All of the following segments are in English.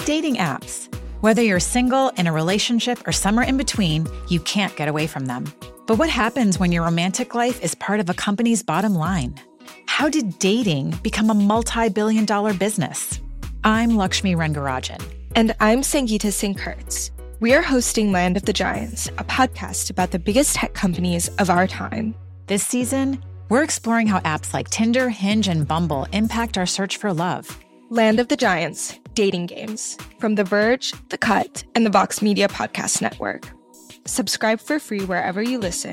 Dating apps. Whether you're single, in a relationship, or somewhere in between, you can't get away from them. But what happens when your romantic life is part of a company's bottom line? How did dating become a multi-billion-dollar business? I'm Lakshmi Rengarajan. And I'm Sangeeta Singh Kurtz. We are hosting Land of the Giants, a podcast about the biggest tech companies of our time. This season, we're exploring how apps like Tinder, Hinge, and Bumble impact our search for love. Land of the Giants, Dating Games, from The Verge, The Cut, and the Vox Media Podcast Network. Subscribe for free wherever you listen.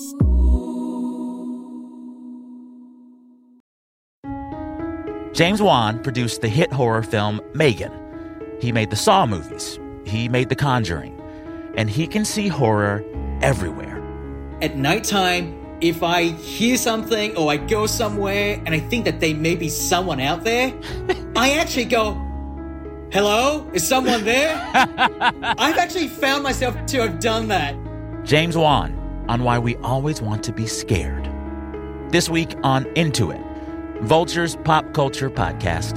James Wan produced the hit horror film Megan. He made the Saw movies. He made The Conjuring. And he can see horror everywhere. At nighttime, if I hear something or I go somewhere and I think that there may be someone out there, I actually go, hello? Is someone there? I've actually found myself to have done that. James Wan on why we always want to be scared. This week on Into It, Vulture's pop culture podcast.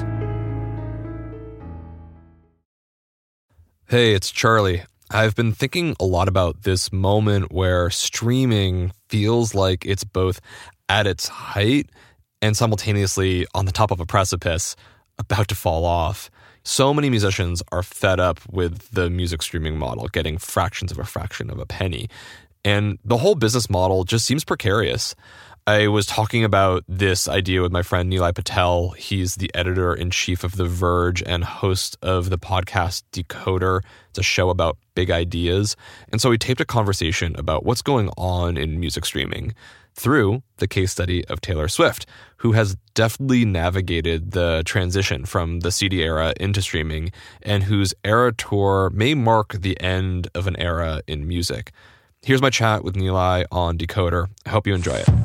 Hey, it's Charlie. I've been thinking a lot about this moment where streaming feels like it's both at its height and simultaneously on the top of a precipice, about to fall off. So many musicians are fed up with the music streaming model, getting fractions of a fraction of a penny. And the whole business model just seems precarious. I was talking about this idea with my friend Nilay Patel. He's the editor-in-chief of The Verge and host of the podcast Decoder. It's a show about big ideas. And so we taped a conversation about what's going on in music streaming through the case study of Taylor Swift, who has deftly navigated the transition from the CD era into streaming and whose Era Tour may mark the end of an era in music. Here's my chat with Nilay on Decoder. I hope you enjoy it.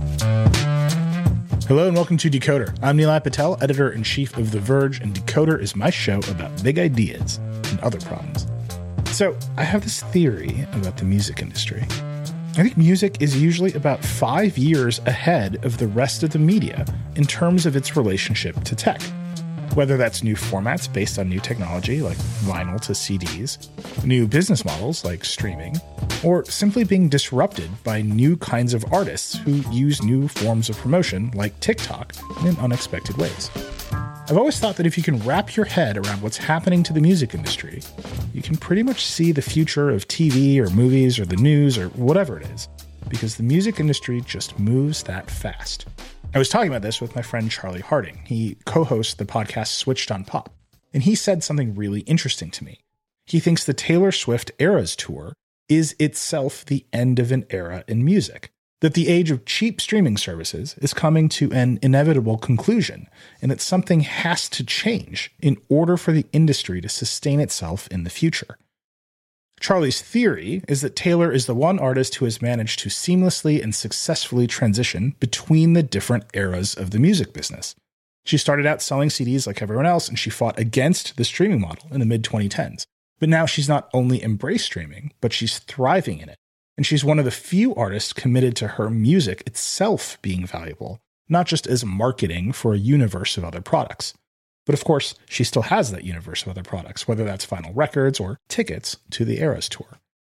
Hello and welcome to Decoder. I'm Nilay Patel, editor-in-chief of The Verge, and Decoder is my show about big ideas and other problems. So, I have this theory about the music industry. I think music is usually about 5 years ahead of the rest of the media in terms of its relationship to tech. Whether that's new formats based on new technology like vinyl to CDs, new business models like streaming, or simply being disrupted by new kinds of artists who use new forms of promotion like TikTok in unexpected ways. I've always thought that if you can wrap your head around what's happening to the music industry, you can pretty much see the future of TV or movies or the news or whatever it is, because the music industry just moves that fast. I was talking about this with my friend Charlie Harding. He co-hosts the podcast Switched on Pop, and he said something really interesting to me. He thinks the Taylor Swift Eras Tour is itself the end of an era in music, that the age of cheap streaming services is coming to an inevitable conclusion, and that something has to change in order for the industry to sustain itself in the future. Charlie's theory is that Taylor is the one artist who has managed to seamlessly and successfully transition between the different eras of the music business. She started out selling CDs like everyone else, and she fought against the streaming model in the mid-2010s. But now she's not only embraced streaming, but she's thriving in it. And she's one of the few artists committed to her music itself being valuable, not just as marketing for a universe of other products. But of course, she still has that universe of other products, whether that's vinyl records or tickets to the Eras Tour.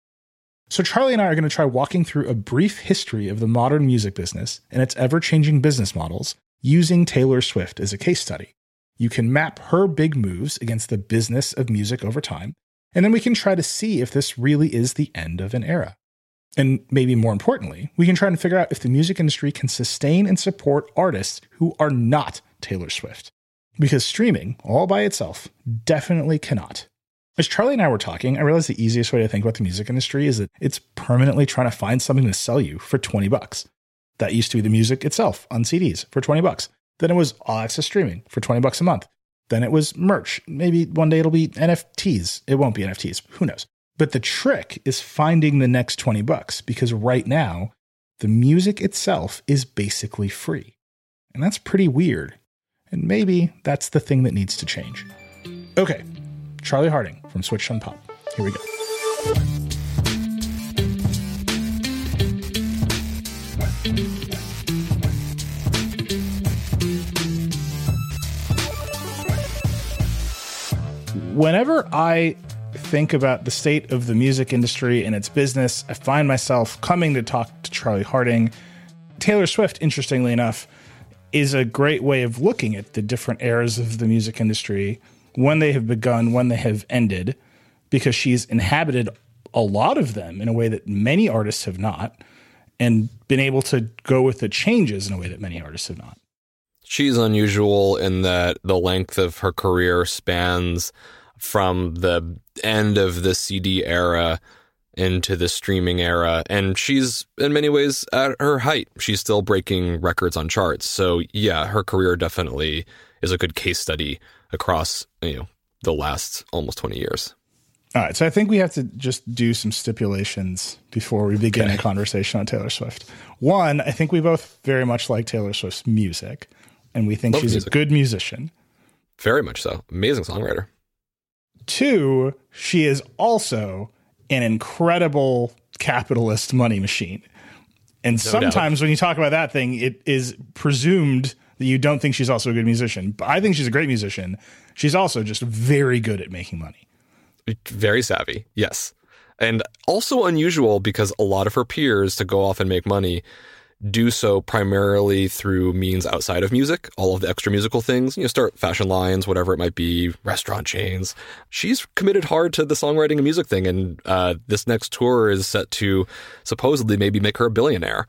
So Charlie and I are going to try walking through a brief history of the modern music business and its ever-changing business models using Taylor Swift as a case study. You can map her big moves against the business of music over time, and then we can try to see if this really is the end of an era. And maybe more importantly, we can try and figure out if the music industry can sustain and support artists who are not Taylor Swift. Because streaming, all by itself, definitely cannot. As Charlie and I were talking, I realized the easiest way to think about the music industry is that it's permanently trying to find something to sell you for $20. That used to be the music itself on CDs for $20. Then it was all access streaming for $20 a month. Then it was merch. Maybe one day it'll be NFTs. It won't be NFTs. Who knows? But the trick is finding the next $20 because right now, the music itself is basically free. And that's pretty weird. And maybe that's the thing that needs to change. Okay, Charlie Harding from Switched on Pop. Here we go. Whenever I think about the state of the music industry and its business, I find myself coming to talk to Charlie Harding. Taylor Swift, interestingly enough, is a great way of looking at the different eras of the music industry, when they have begun, when they have ended, because she's inhabited a lot of them in a way that many artists have not, and been able to go with the changes in a way that many artists have not. She's unusual in that the length of her career spans from the end of the CD era into the streaming era, and she's in many ways at her height. She's still breaking records on charts. So yeah, her career definitely is a good case study across, the last almost 20 years. All right, so I think we have to just do some stipulations before we begin a conversation on Taylor Swift. One, I think we both very much like Taylor Swift's music, and we think she's a good musician. Very much so. Amazing songwriter. Two, she is also an incredible capitalist money machine. And sometimes when you talk about that thing, it is presumed that you don't think she's also a good musician. But I think she's a great musician. She's also just very good at making money. Very savvy, yes. And also unusual because a lot of her peers to go off and make money do so primarily through means outside of music, all of the extra musical things, start fashion lines, whatever it might be, restaurant chains. She's committed hard to the songwriting and music thing, and this next tour is set to supposedly maybe make her a billionaire.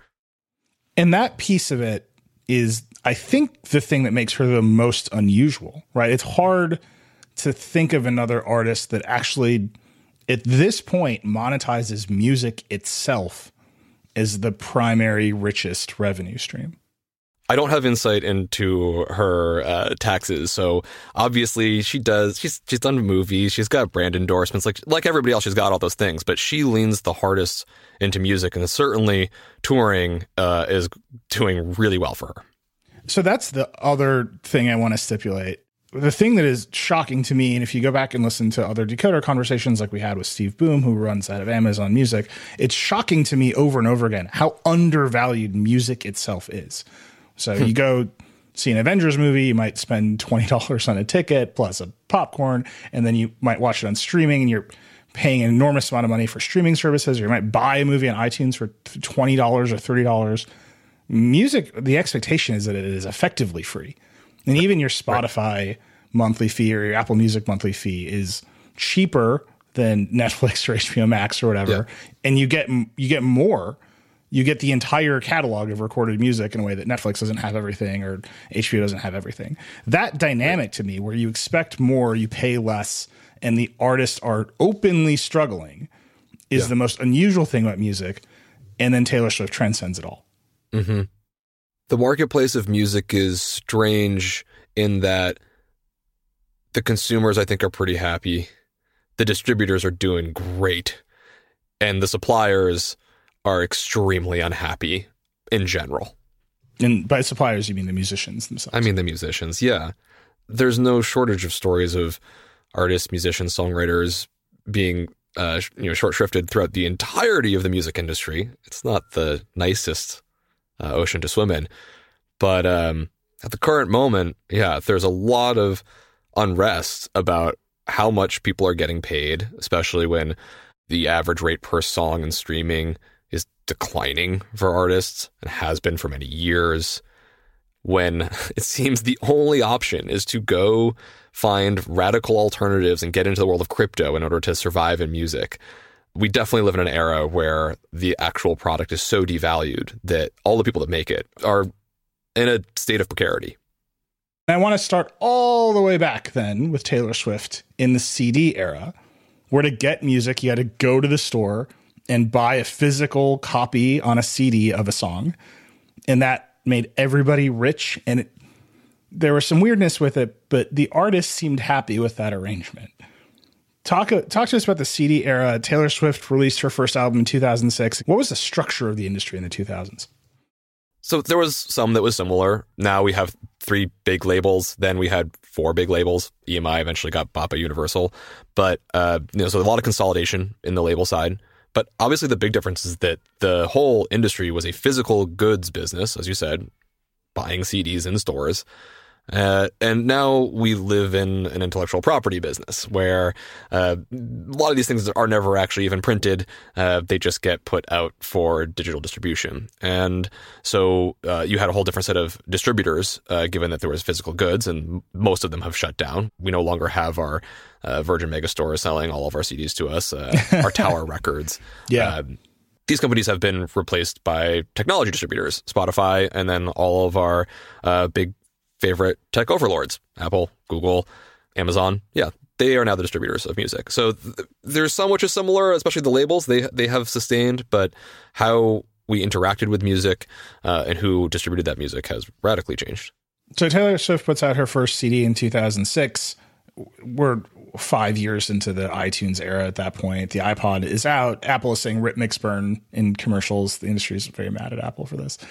And that piece of it is, I think, the thing that makes her the most unusual, right? It's hard to think of another artist that actually, at this point, monetizes music itself as the primary, richest revenue stream. I don't have insight into her taxes, so obviously she does. She's done movies, she's got brand endorsements, like everybody else. She's got all those things, but she leans the hardest into music, and certainly touring is doing really well for her. So that's the other thing I want to stipulate. The thing that is shocking to me, and if you go back and listen to other Decoder conversations like we had with Steve Boom, who runs out of Amazon Music, it's shocking to me over and over again how undervalued music itself is. So you go see an Avengers movie, you might spend $20 on a ticket plus a popcorn, and then you might watch it on streaming, and you're paying an enormous amount of money for streaming services, or you might buy a movie on iTunes for $20 or $30. Music, the expectation is that it is effectively free. And even your Spotify monthly fee or your Apple Music monthly fee is cheaper than Netflix or HBO Max or whatever. Yeah. And you get more. You get the entire catalog of recorded music in a way that Netflix doesn't have everything or HBO doesn't have everything. That dynamic to me, where you expect more, you pay less, and the artists are openly struggling, is the most unusual thing about music. And then Taylor Swift transcends it all. Mm-hmm. The marketplace of music is strange in that the consumers, I think, are pretty happy. The distributors are doing great. And the suppliers are extremely unhappy in general. And by suppliers, you mean the musicians themselves? I mean the musicians, yeah. There's no shortage of stories of artists, musicians, songwriters being short-shrifted throughout the entirety of the music industry. It's not the nicest ocean to swim in. But at the current moment, there's a lot of unrest about how much people are getting paid, especially when the average rate per song in streaming is declining for artists and has been for many years, when it seems the only option is to go find radical alternatives and get into the world of crypto in order to survive in music. We definitely live in an era where the actual product is so devalued that all the people that make it are in a state of precarity. I want to start all the way back then with Taylor Swift in the CD era, where to get music, you had to go to the store and buy a physical copy on a CD of a song. And that made everybody rich. And there was some weirdness with it, but the artists seemed happy with that arrangement. Talk to us about the CD era. Taylor Swift released her first album in 2006. What was the structure of the industry in the 2000s? So there was some that was similar. Now we have 3 big labels. Then we had 4 big labels. EMI eventually got bought by Universal. But, so a lot of consolidation in the label side. But obviously the big difference is that the whole industry was a physical goods business, as you said, buying CDs in stores. And now we live in an intellectual property business where a lot of these things are never actually even printed. They just get put out for digital distribution. And so you had a whole different set of distributors, given that there was physical goods, and most of them have shut down. We no longer have our Virgin Megastore selling all of our CDs to us, our Tower Records. Yeah. These companies have been replaced by technology distributors, Spotify, and then all of our big favorite tech overlords, Apple, Google, Amazon. Yeah, they are now the distributors of music. So there's some which is similar, especially the labels. They have sustained, but how we interacted with music and who distributed that music has radically changed. So Taylor Swift puts out her first CD in 2006. We're 5 years into the iTunes era at that point. The iPod is out. Apple is saying rip Mixburn in commercials. The industry is very mad at Apple for this.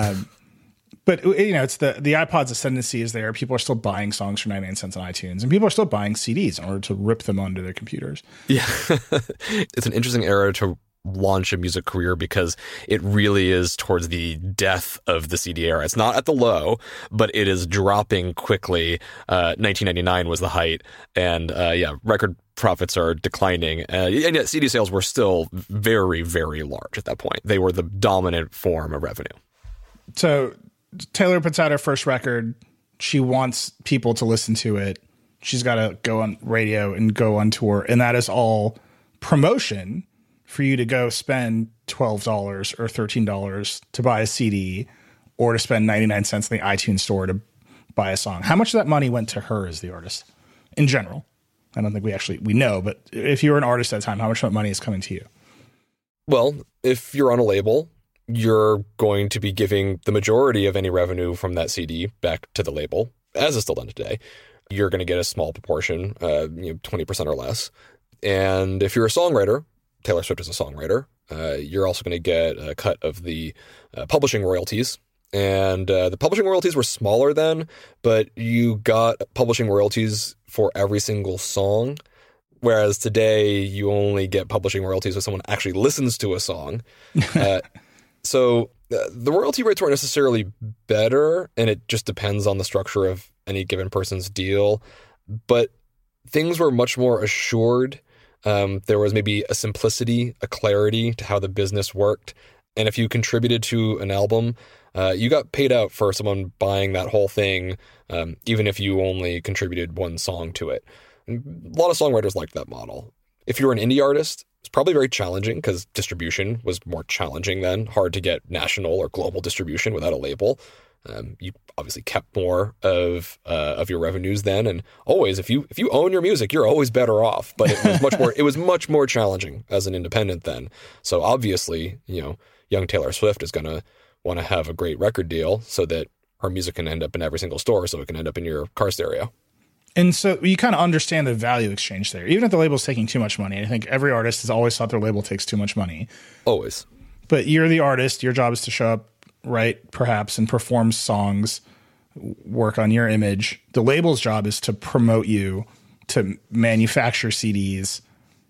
But, it's the iPod's ascendancy is there. People are still buying songs for 99 cents on iTunes, and people are still buying CDs in order to rip them onto their computers. Yeah. It's an interesting era to launch a music career because it really is towards the death of the CD era. It's not at the low, but it is dropping quickly. 1999 was the height, and record profits are declining. And yet CD sales were still very, very large at that point. They were the dominant form of revenue. So Taylor puts out her first record. She wants people to listen to it. She's got to go on radio and go on tour. And that is all promotion for you to go spend $12 or $13 to buy a CD or to spend 99 cents in the iTunes store to buy a song. How much of that money went to her as the artist in general? I don't think we know, but if you were an artist at the time, how much of that money is coming to you? Well, if you're on a label, you're going to be giving the majority of any revenue from that CD back to the label, as is still done today. You're going to get a small proportion, 20% or less. And if you're a songwriter, Taylor Swift is a songwriter, you're also going to get a cut of the publishing royalties. And the publishing royalties were smaller then, but you got publishing royalties for every single song. Whereas today, you only get publishing royalties if someone actually listens to a song. So the royalty rates weren't necessarily better, and it just depends on the structure of any given person's deal. But things were much more assured. There was maybe a simplicity, a clarity to how the business worked. And if you contributed to an album, you got paid out for someone buying that whole thing, even if you only contributed one song to it. And a lot of songwriters liked that model. If you were an indie artist, it's probably very challenging because distribution was more challenging then. Hard to get national or global distribution without a label. You obviously kept more of your revenues then, and always if you own your music, you're always better off. But it was much more challenging as an independent then. So obviously, young Taylor Swift is going to want to have a great record deal so that her music can end up in every single store, so it can end up in your car stereo. And so you kind of understand the value exchange there, even if the label's taking too much money. I think every artist has always thought their label takes too much money. Always. But you're the artist. Your job is to show up, write, perhaps, and perform songs, work on your image. The label's job is to promote you, to manufacture CDs,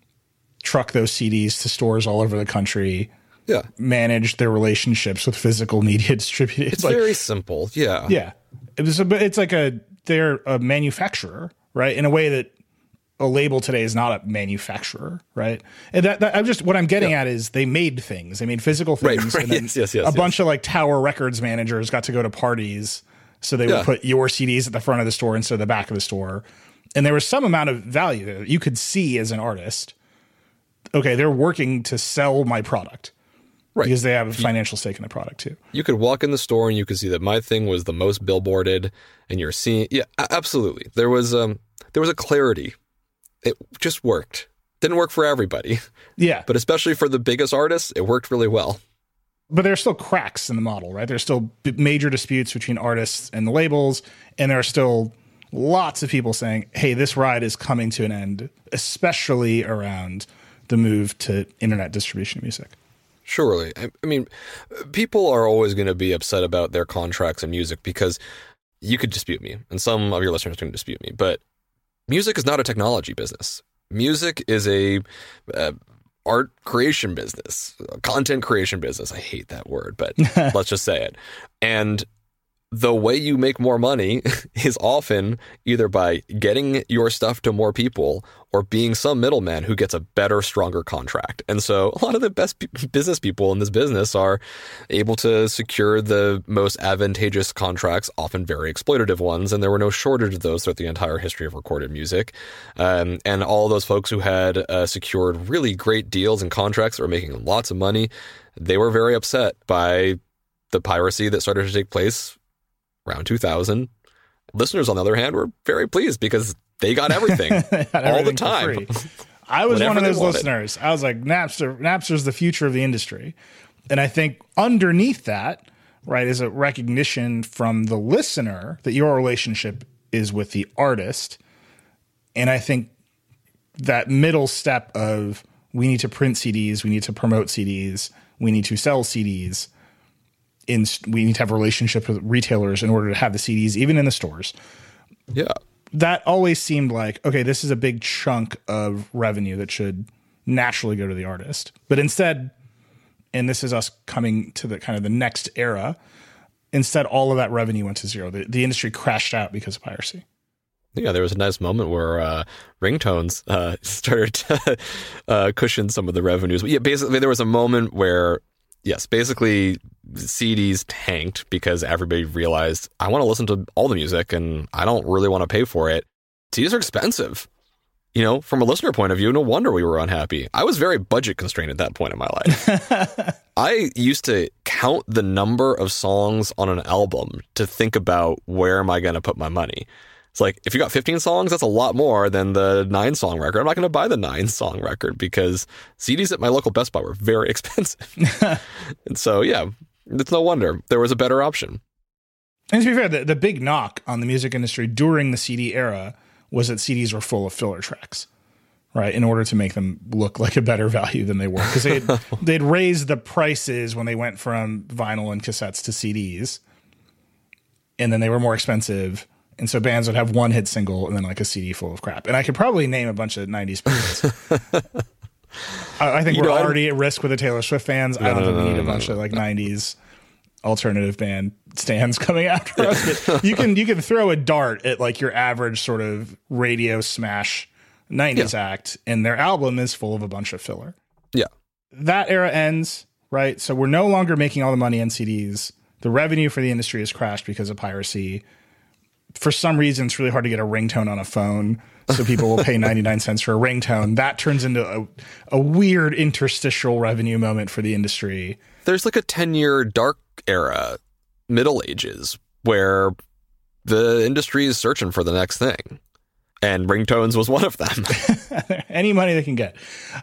truck those CDs to stores all over the country, manage their relationships with physical media distributors. It's very simple. Yeah. Yeah. It's like they're a manufacturer, right? In a way that a label today is not a manufacturer, right? And what I'm getting at is they made things. They made physical things. Right. And then a bunch of like Tower Records managers got to go to parties. So they would put your CDs at the front of the store instead of the back of the store. And there was some amount of value there that you could see as an artist. Okay, they're working to sell my product. Right. Because they have a financial stake in the product too. You could walk in the store and you could see that my thing was the most billboarded, and you're seeing, absolutely. There was a clarity. It just worked. Didn't work for everybody. Yeah. But especially for the biggest artists, it worked really well. But there are still cracks in the model, right? There's still major disputes between artists and the labels, and there are still lots of people saying, hey, this ride is coming to an end, especially around the move to internet distribution of music. Surely. I mean, people are always going to be upset about their contracts in music because you could dispute me, and some of your listeners can dispute me, but music is not a technology business. Music is a art creation business, content creation business. I hate that word, but let's just say it. And the way you make more money is often either by getting your stuff to more people or being some middleman who gets a better, stronger contract. And so a lot of the best business people in this business are able to secure the most advantageous contracts, often very exploitative ones. And there were no shortage of those throughout the entire history of recorded music. And all those folks who had secured really great deals and contracts that were making lots of money, they were very upset by the piracy that started to take place around 2000. Listeners, on the other hand, were very pleased because they got everything all the time. I was one of those listeners. I was like, Napster's the future of the industry. And I think underneath that, right, is a recognition from the listener that your relationship is with the artist. And I think that middle step of we need to print CDs, we need to promote CDs, we need to sell CDs, we need to have a relationship with retailers in order to have the CDs, even in the stores. Yeah. That always seemed like, okay, this is a big chunk of revenue that should naturally go to the artist. But instead, and this is us coming to the kind of the next era, instead all of that revenue went to zero. The industry crashed out because of piracy. Yeah, there was a nice moment where ringtones started to cushion some of the revenues. But yeah, basically there was a moment where, yes, basically CDs tanked because everybody realized, I want to listen to all the music and I don't really want to pay for it. CDs are expensive. You know, from a listener point of view, no wonder we were unhappy. I was very budget constrained at that point in my life. I used to count the number of songs on an album to think about where am I going to put my money. It's like, if you got 15 songs, that's a lot more than the 9-song record. I'm not going to buy the 9-song record because CDs at my local Best Buy were very expensive. And so, yeah, it's no wonder there was a better option. And to be fair, the big knock on the music industry during the CD era was that CDs were full of filler tracks, right? In order to make them look like a better value than they were. Because they'd raised the prices when they went from vinyl and cassettes to CDs. And then they were more expensive. And so bands would have one hit single and then like a CD full of crap. And I could probably name a bunch of 90s bands. I think we're already at risk with the Taylor Swift fans. I don't think we need a bunch of like 90s alternative band stands coming after us. But you can throw a dart at like your average sort of radio smash 90s act, and their album is full of a bunch of filler. Yeah. That era ends, right? So we're no longer making all the money on CDs. The revenue for the industry has crashed because of piracy. For some reason, it's really hard to get a ringtone on a phone, so people will pay 99 cents for a ringtone. That turns into a weird interstitial revenue moment for the industry. There's like a 10-year dark era, Middle Ages, where the industry is searching for the next thing. And ringtones was one of them. Any money they can get.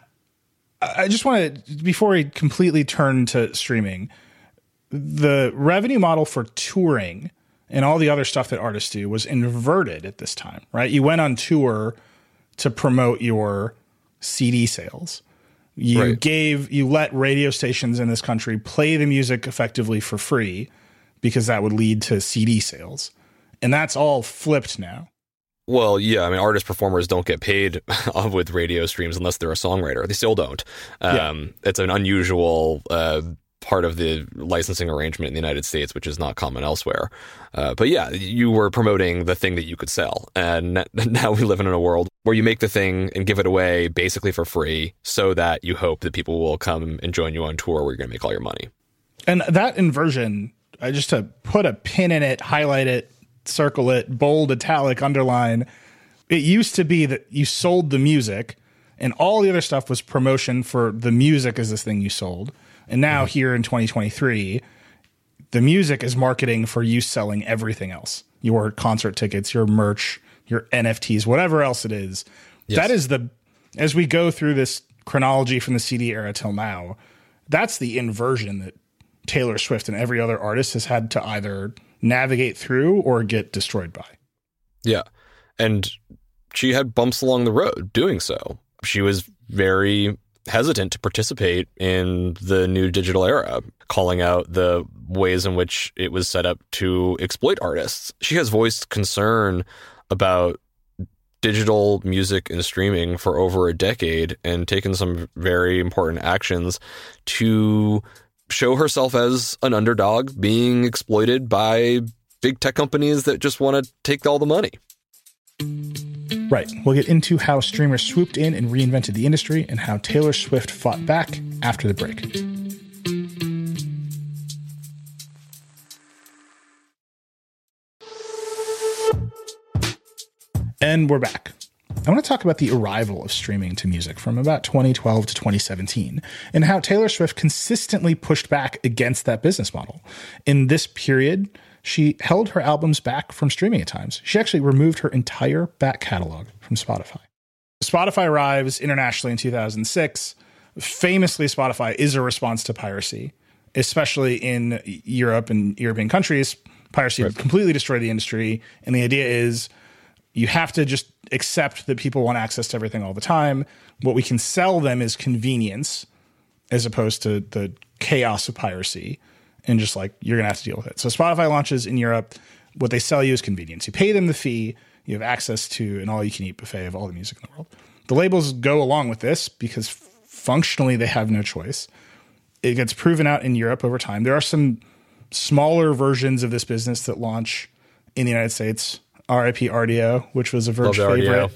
I just want to, before we completely turn to streaming, the revenue model for touring and all the other stuff that artists do was inverted at this time, right? You went on tour to promote your CD sales. You let radio stations in this country play the music effectively for free because that would lead to CD sales. And that's all flipped now. Well, yeah, I mean, artist performers don't get paid with radio streams unless they're a songwriter. They still don't. It's an unusual part of the licensing arrangement in the United States, which is not common elsewhere. But yeah, you were promoting the thing that you could sell. And now we live in a world where you make the thing and give it away basically for free so that you hope that people will come and join you on tour where you're going to make all your money. And that inversion, just to put a pin in it, highlight it, circle it, bold, italic, underline, it used to be that you sold the music and all the other stuff was promotion for the music as this thing you sold. And now here in 2023, the music is marketing for you selling everything else. Your concert tickets, your merch, your NFTs, whatever else it is. Yes. That is as we go through this chronology from the CD era till now, that's the inversion that Taylor Swift and every other artist has had to either navigate through or get destroyed by. Yeah. And she had bumps along the road doing so. She was very hesitant to participate in the new digital era, calling out the ways in which it was set up to exploit artists. She has voiced concern about digital music and streaming for over a decade and taken some very important actions to show herself as an underdog being exploited by big tech companies that just want to take all the money. Right. We'll get into how streamers swooped in and reinvented the industry and how Taylor Swift fought back after the break. And we're back. I want to talk about the arrival of streaming to music from about 2012 to 2017 and how Taylor Swift consistently pushed back against that business model. In this period, she held her albums back from streaming at times. She actually removed her entire back catalog from Spotify. Spotify arrives internationally in 2006. Famously, Spotify is a response to piracy, especially in Europe and European countries. Piracy completely destroyed the industry. And the idea is you have to just accept that people want access to everything all the time. What we can sell them is convenience as opposed to the chaos of piracy. And just like, you're going to have to deal with it. So Spotify launches in Europe. What they sell you is convenience. You pay them the fee. You have access to an all-you-can-eat buffet of all the music in the world. The labels go along with this because functionally they have no choice. It gets proven out in Europe over time. There are some smaller versions of this business that launch in the United States. RIP Rdio, which was a Verge favorite.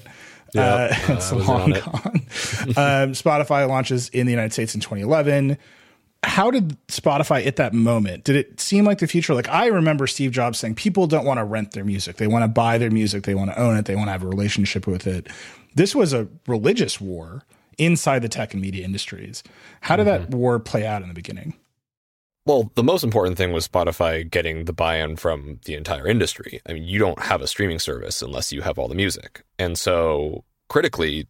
It's long gone. Spotify launches in the United States in 2011. How did Spotify at that moment, did it seem like the future? Like, I remember Steve Jobs saying people don't want to rent their music. They want to buy their music. They want to own it. They want to have a relationship with it. This was a religious war inside the tech and media industries. How did that war play out in the beginning? Well, the most important thing was Spotify getting the buy-in from the entire industry. I mean, you don't have a streaming service unless you have all the music. And so, critically,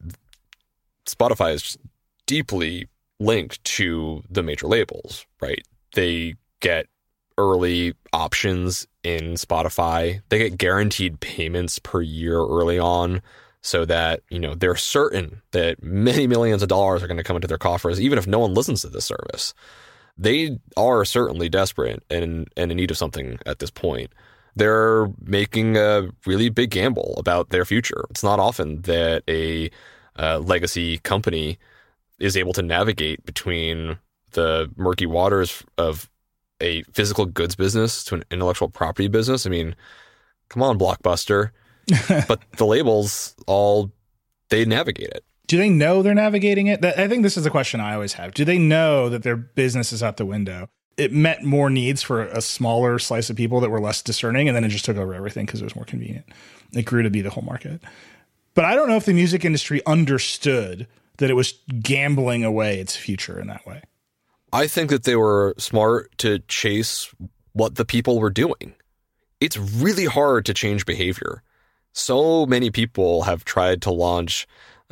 Spotify is deeply linked to the major labels, right? They get early options in Spotify. They get guaranteed payments per year early on so that, you know, they're certain that many millions of dollars are going to come into their coffers, even if no one listens to this service. They are certainly desperate and in need of something at this point. They're making a really big gamble about their future. It's not often that a legacy company is able to navigate between the murky waters of a physical goods business to an intellectual property business. I mean, come on, Blockbuster. But the labels they navigate it. Do they know they're navigating it? I think this is a question I always have. Do they know that their business is out the window? It met more needs for a smaller slice of people that were less discerning, and then it just took over everything because it was more convenient. It grew to be the whole market. But I don't know if the music industry understood that it was gambling away its future in that way. I think that they were smart to chase what the people were doing. It's really hard to change behavior. So many people have tried to launch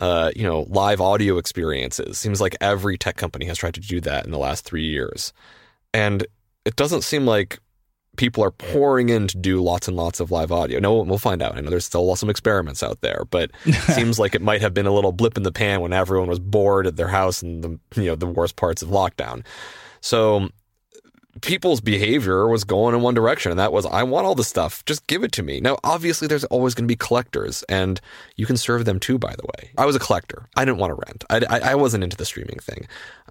live audio experiences. Seems like every tech company has tried to do that in the last 3 years. And it doesn't seem like people are pouring in to do lots and lots of live audio. No, we'll find out. I know there's still some experiments out there, but it seems like it might have been a little blip in the pan when everyone was bored at their house in the worst parts of lockdown. So people's behavior was going in one direction, and that was, I want all the stuff. Just give it to me. Now, obviously, there's always going to be collectors, and you can serve them too, by the way. I was a collector. I didn't want to rent. I wasn't into the streaming thing.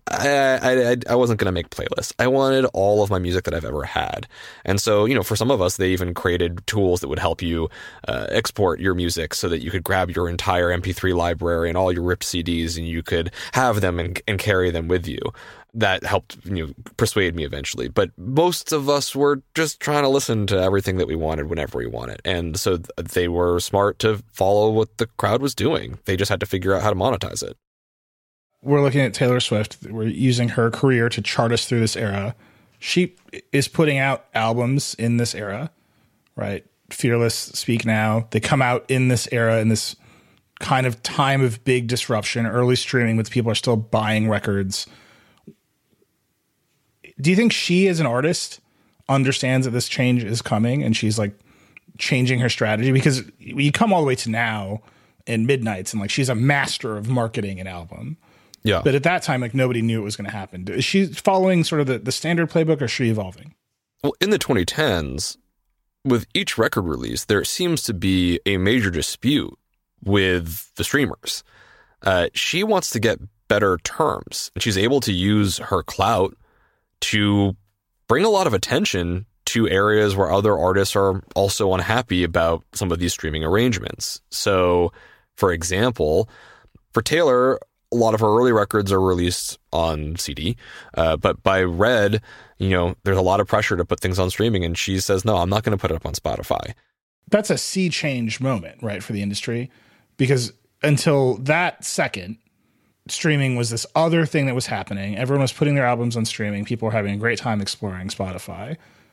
I wasn't going to make playlists. I wanted all of my music that I've ever had. And so, for some of us, they even created tools that would help you export your music so that you could grab your entire MP3 library and all your ripped CDs, and you could have them and carry them with you. That helped persuade me eventually. But most of us were just trying to listen to everything that we wanted whenever we wanted. And so they were smart to follow what the crowd was doing. They just had to figure out how to monetize it. We're looking at Taylor Swift. We're using her career to chart us through this era. She is putting out albums in this era, right? Fearless, Speak Now. They come out in this era, in this kind of time of big disruption, early streaming, with people are still buying records. Do you think she, as an artist, understands that this change is coming and she's like changing her strategy? Because you come all the way to now in Midnights and like she's a master of marketing an album. Yeah. But at that time, like nobody knew it was going to happen. Is she following sort of the standard playbook, or is she evolving? Well, in the 2010s, with each record release, there seems to be a major dispute with the streamers. She wants to get better terms, and she's able to use her clout to bring a lot of attention two areas where other artists are also unhappy about some of these streaming arrangements. So, for example, for Taylor, a lot of her early records are released on CD, but by Red, there's a lot of pressure to put things on streaming, and she says, no, I'm not going to put it up on Spotify. That's a sea change moment, right, for the industry, because until that second, streaming was this other thing that was happening. Everyone was putting their albums on streaming. People were having a great time exploring Spotify.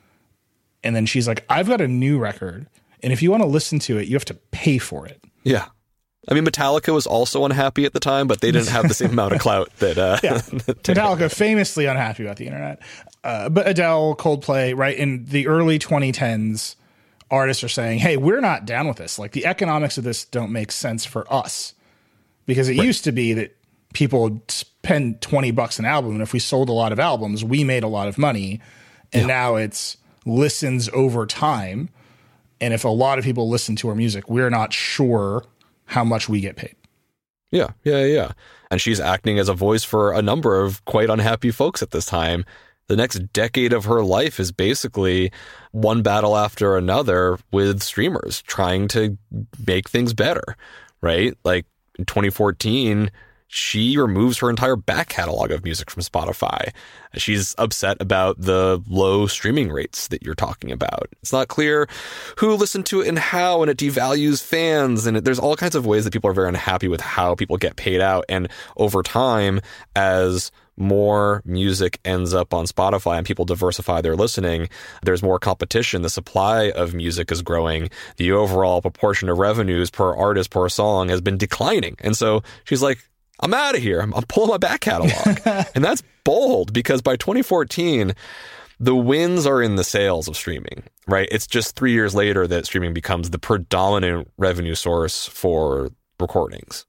And then she's like, I've got a new record, and if you want to listen to it, you have to pay for it. Yeah. I mean, Metallica was also unhappy at the time, but they didn't have the same amount of clout that... Metallica famously unhappy about the internet. But Adele, Coldplay, right, in the early 2010s, artists are saying, hey, we're not down with this. Like, the economics of this don't make sense for us. Because it used to be that people would spend $20 an album, and if we sold a lot of albums, we made a lot of money. And now it's listens over time. And if a lot of people listen to our music, we're not sure how much we get paid. Yeah. And she's acting as a voice for a number of quite unhappy folks at this time. The next decade of her life is basically one battle after another with streamers trying to make things better, right? Like in 2014, she removes her entire back catalog of music from Spotify. She's upset about the low streaming rates that you're talking about. It's not clear who listened to it and how, and it devalues fans. And there's all kinds of ways that people are very unhappy with how people get paid out. And over time, as more music ends up on Spotify and people diversify their listening, there's more competition. The supply of music is growing. The overall proportion of revenues per artist per song has been declining. And so she's like, I'm out of here. I'm pulling my back catalog. And that's bold, because by 2014, the wins are in the sales of streaming, right? It's just 3 years later that streaming becomes the predominant revenue source for recordings.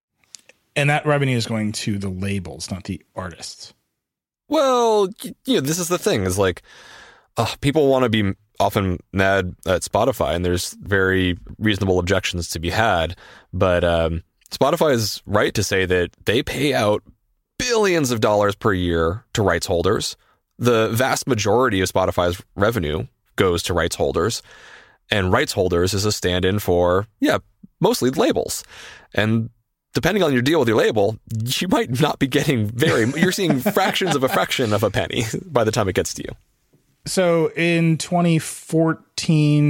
And that revenue is going to the labels, not the artists. Well, this is the thing, is like, people want to be often mad at Spotify, and there's very reasonable objections to be had. But Spotify is right to say that they pay out billions of dollars per year to rights holders. The vast majority of Spotify's revenue goes to rights holders, and rights holders is a stand-in for, mostly labels. And depending on your deal with your label, you might not be getting you're seeing fractions of a fraction of a penny by the time it gets to you. So in 2014,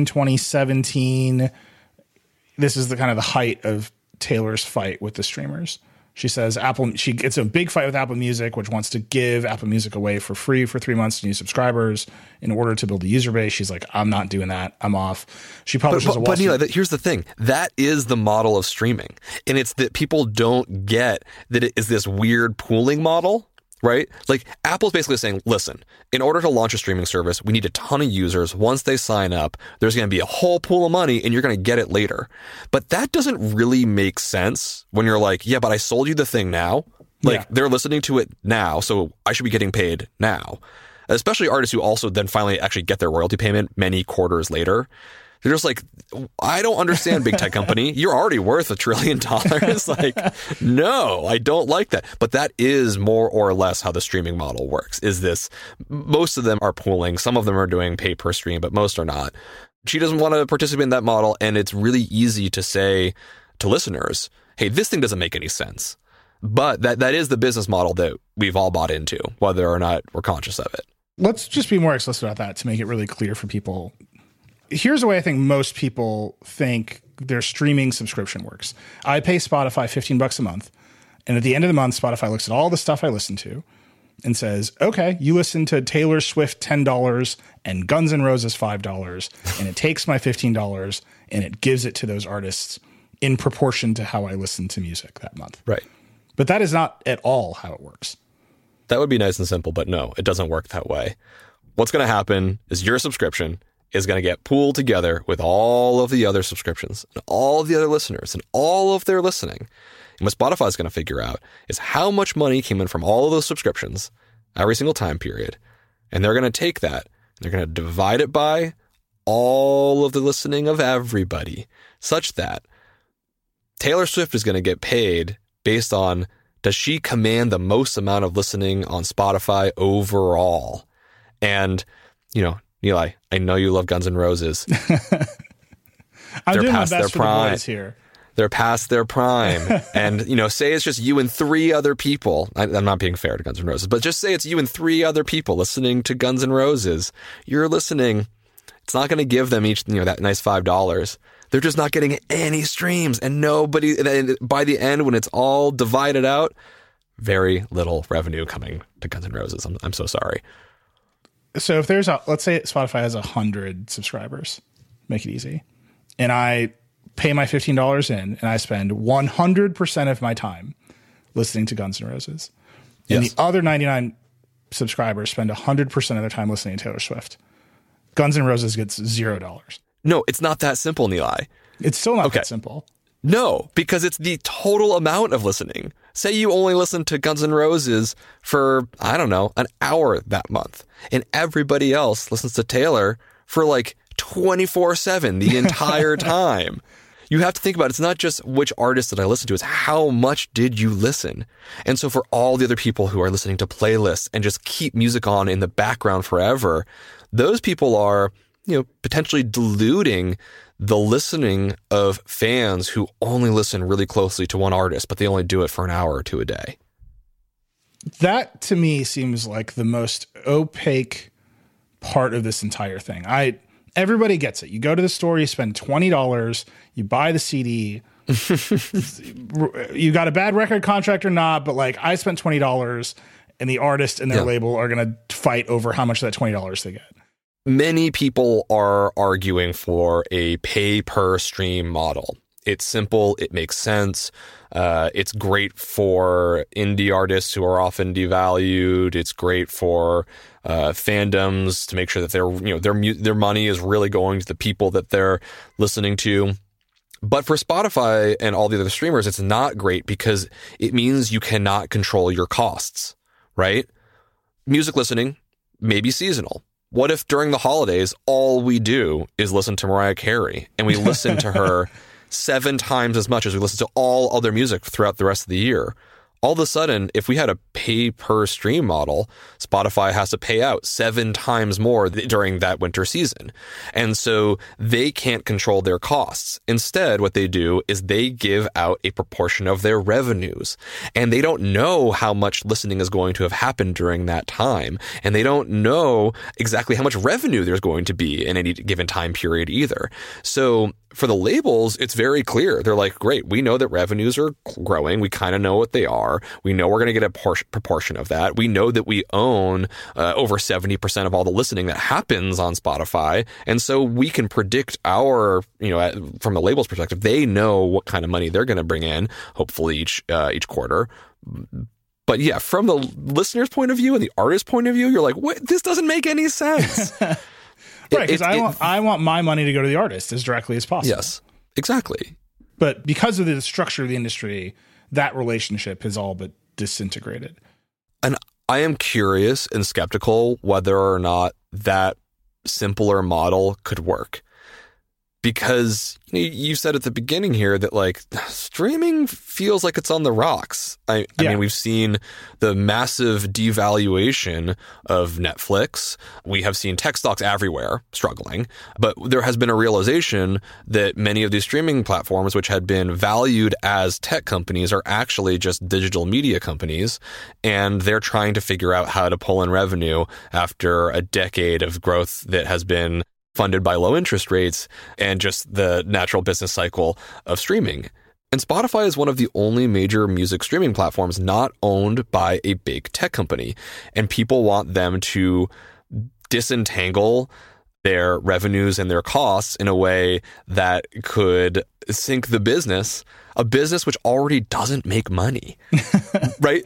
2017, this is the kind of the height of Taylor's fight with the streamers. She says she gets a big fight with Apple Music, which wants to give Apple Music away for free for 3 months to new subscribers in order to build a user base. She's like, I'm not doing that. I'm off. She publishes but Neil, here's the thing. That is the model of streaming. And it's that people don't get that it is this weird pooling model, right? Like, Apple's basically saying, listen, in order to launch a streaming service, we need a ton of users. Once they sign up, there's going to be a whole pool of money, and you're going to get it later. But that doesn't really make sense when you're like, but I sold you the thing now. Like, they're listening to it now, so I should be getting paid now. Especially artists who also then finally actually get their royalty payment many quarters later. They're just like, I don't understand, big tech company. You're already worth $1 trillion. Like, no, I don't like that. But that is more or less how the streaming model works, is this. Most of them are pooling. Some of them are doing pay per stream, but most are not. She doesn't want to participate in that model. And it's really easy to say to listeners, hey, this thing doesn't make any sense. But that is the business model that we've all bought into, whether or not we're conscious of it. Let's just be more explicit about that to make it really clear for people. Here's the way I think most people think their streaming subscription works. I pay Spotify $15 a month, and at the end of the month, Spotify looks at all the stuff I listen to and says, okay, you listen to Taylor Swift $10 and Guns N' Roses $5, and it takes my $15 and it gives it to those artists in proportion to how I listen to music that month. Right. But that is not at all how it works. That would be nice and simple, but no, it doesn't work that way. What's going to happen is your subscription is going to get pooled together with all of the other subscriptions and all of the other listeners and all of their listening. And what Spotify is going to figure out is how much money came in from all of those subscriptions every single time period. And they're going to take that and they're going to divide it by all of the listening of everybody, such that Taylor Swift is going to get paid based on, does she command the most amount of listening on Spotify overall? And, Eli, I know you love Guns N' Roses. I'm doing my best for the boys here. They're past their prime. And, say it's just you and 3 other people. I'm not being fair to Guns N' Roses, but just say it's you and 3 other people listening to Guns N' Roses. You're listening. It's not going to give them each, that nice $5. They're just not getting any streams. And by the end, when it's all divided out, very little revenue coming to Guns N' Roses. I'm so sorry. So if let's say Spotify has 100 subscribers, make it easy. And I pay my $15 in, and I spend 100% of my time listening to Guns N' Roses. And the other 99 subscribers spend 100% of their time listening to Taylor Swift. Guns N' Roses gets $0. No, it's not that simple, Nilay. It's still not that simple. No, because it's the total amount of listening. Say you only listen to Guns N' Roses for, I don't know, an hour that month. And everybody else listens to Taylor for 24/7 the entire time. You have to think about it. It's not just which artist did I listen to, it's how much did you listen? And so for all the other people who are listening to playlists and just keep music on in the background forever, those people are, potentially diluting the listening of fans who only listen really closely to one artist, but they only do it for an hour or 2 a day. That to me seems like the most opaque part of this entire thing. Everybody gets it. You go to the store, you spend $20, you buy the CD. You got a bad record contract or not, but I spent $20 and the artist and their label are going to fight over how much of that $20 they get. Many people are arguing for a pay per stream model. It's simple. It makes sense. It's great for indie artists who are often devalued. It's great for fandoms to make sure that their money is really going to the people that they're listening to. But for Spotify and all the other streamers, it's not great because it means you cannot control your costs, right? Music listening may be seasonal. What if during the holidays, all we do is listen to Mariah Carey and we listen to her 7 times as much as we listen to all other music throughout the rest of the year? All of a sudden, if we had a pay per stream model, Spotify has to pay out 7 times more during that winter season. And so they can't control their costs. Instead, what they do is they give out a proportion of their revenues. And they don't know how much listening is going to have happened during that time. And they don't know exactly how much revenue there's going to be in any given time period either. So for the labels, it's very clear. They're like, great, we know that revenues are growing. We kind of know what they are. We know we're going to get a proportion of that. We know that we own over 70% of all the listening that happens on Spotify. And so we can predict from the label's perspective, they know what kind of money they're going to bring in, hopefully each quarter. But yeah, from the listener's point of view and the artist's point of view, you're like, what? This doesn't make any sense. Right, because I want my money to go to the artist as directly as possible. Yes, exactly. But because of the structure of the industry, that relationship has all but disintegrated. And I am curious and skeptical whether or not that simpler model could work. Because you said at the beginning here that streaming feels like it's on the rocks. I mean, we've seen the massive devaluation of Netflix. We have seen tech stocks everywhere struggling. But there has been a realization that many of these streaming platforms, which had been valued as tech companies, are actually just digital media companies. And they're trying to figure out how to pull in revenue after a decade of growth that has been funded by low interest rates and just the natural business cycle of streaming. And Spotify is one of the only major music streaming platforms not owned by a big tech company. And people want them to disentangle their revenues and their costs in a way that could sink the business, a business which already doesn't make money, right?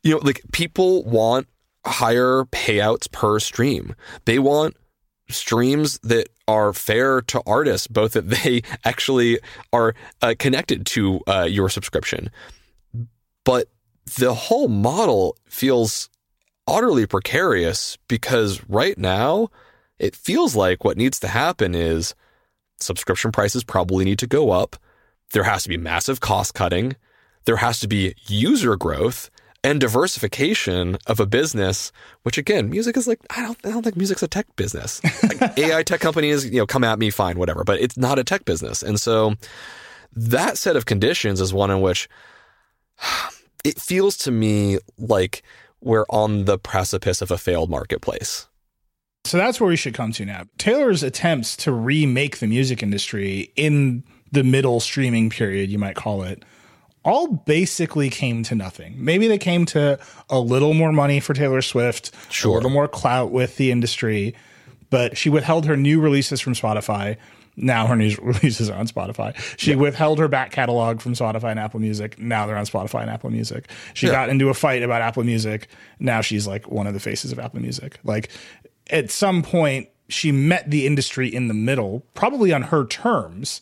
People want higher payouts per stream. They want streams that are fair to artists, both that they actually are connected to your subscription. But the whole model feels utterly precarious because right now it feels like what needs to happen is subscription prices probably need to go up. There has to be massive cost cutting. There has to be user growth. and diversification of a business, which again, music is like, I don't think music's a tech business. Like AI tech companies, come at me, fine, whatever, but it's not a tech business. And so that set of conditions is one in which it feels to me like we're on the precipice of a failed marketplace. So that's where we should come to now. Taylor's attempts to remake the music industry in the middle streaming period, you might call it, all basically came to nothing. Maybe they came to a little more money for Taylor Swift, a little more clout with the industry, but she withheld her new releases from Spotify. Now her new releases are on Spotify. She withheld her back catalog from Spotify and Apple Music. Now they're on Spotify and Apple Music. She got into a fight about Apple Music. Now she's like one of the faces of Apple Music. Like at some point, she met the industry in the middle, probably on her terms,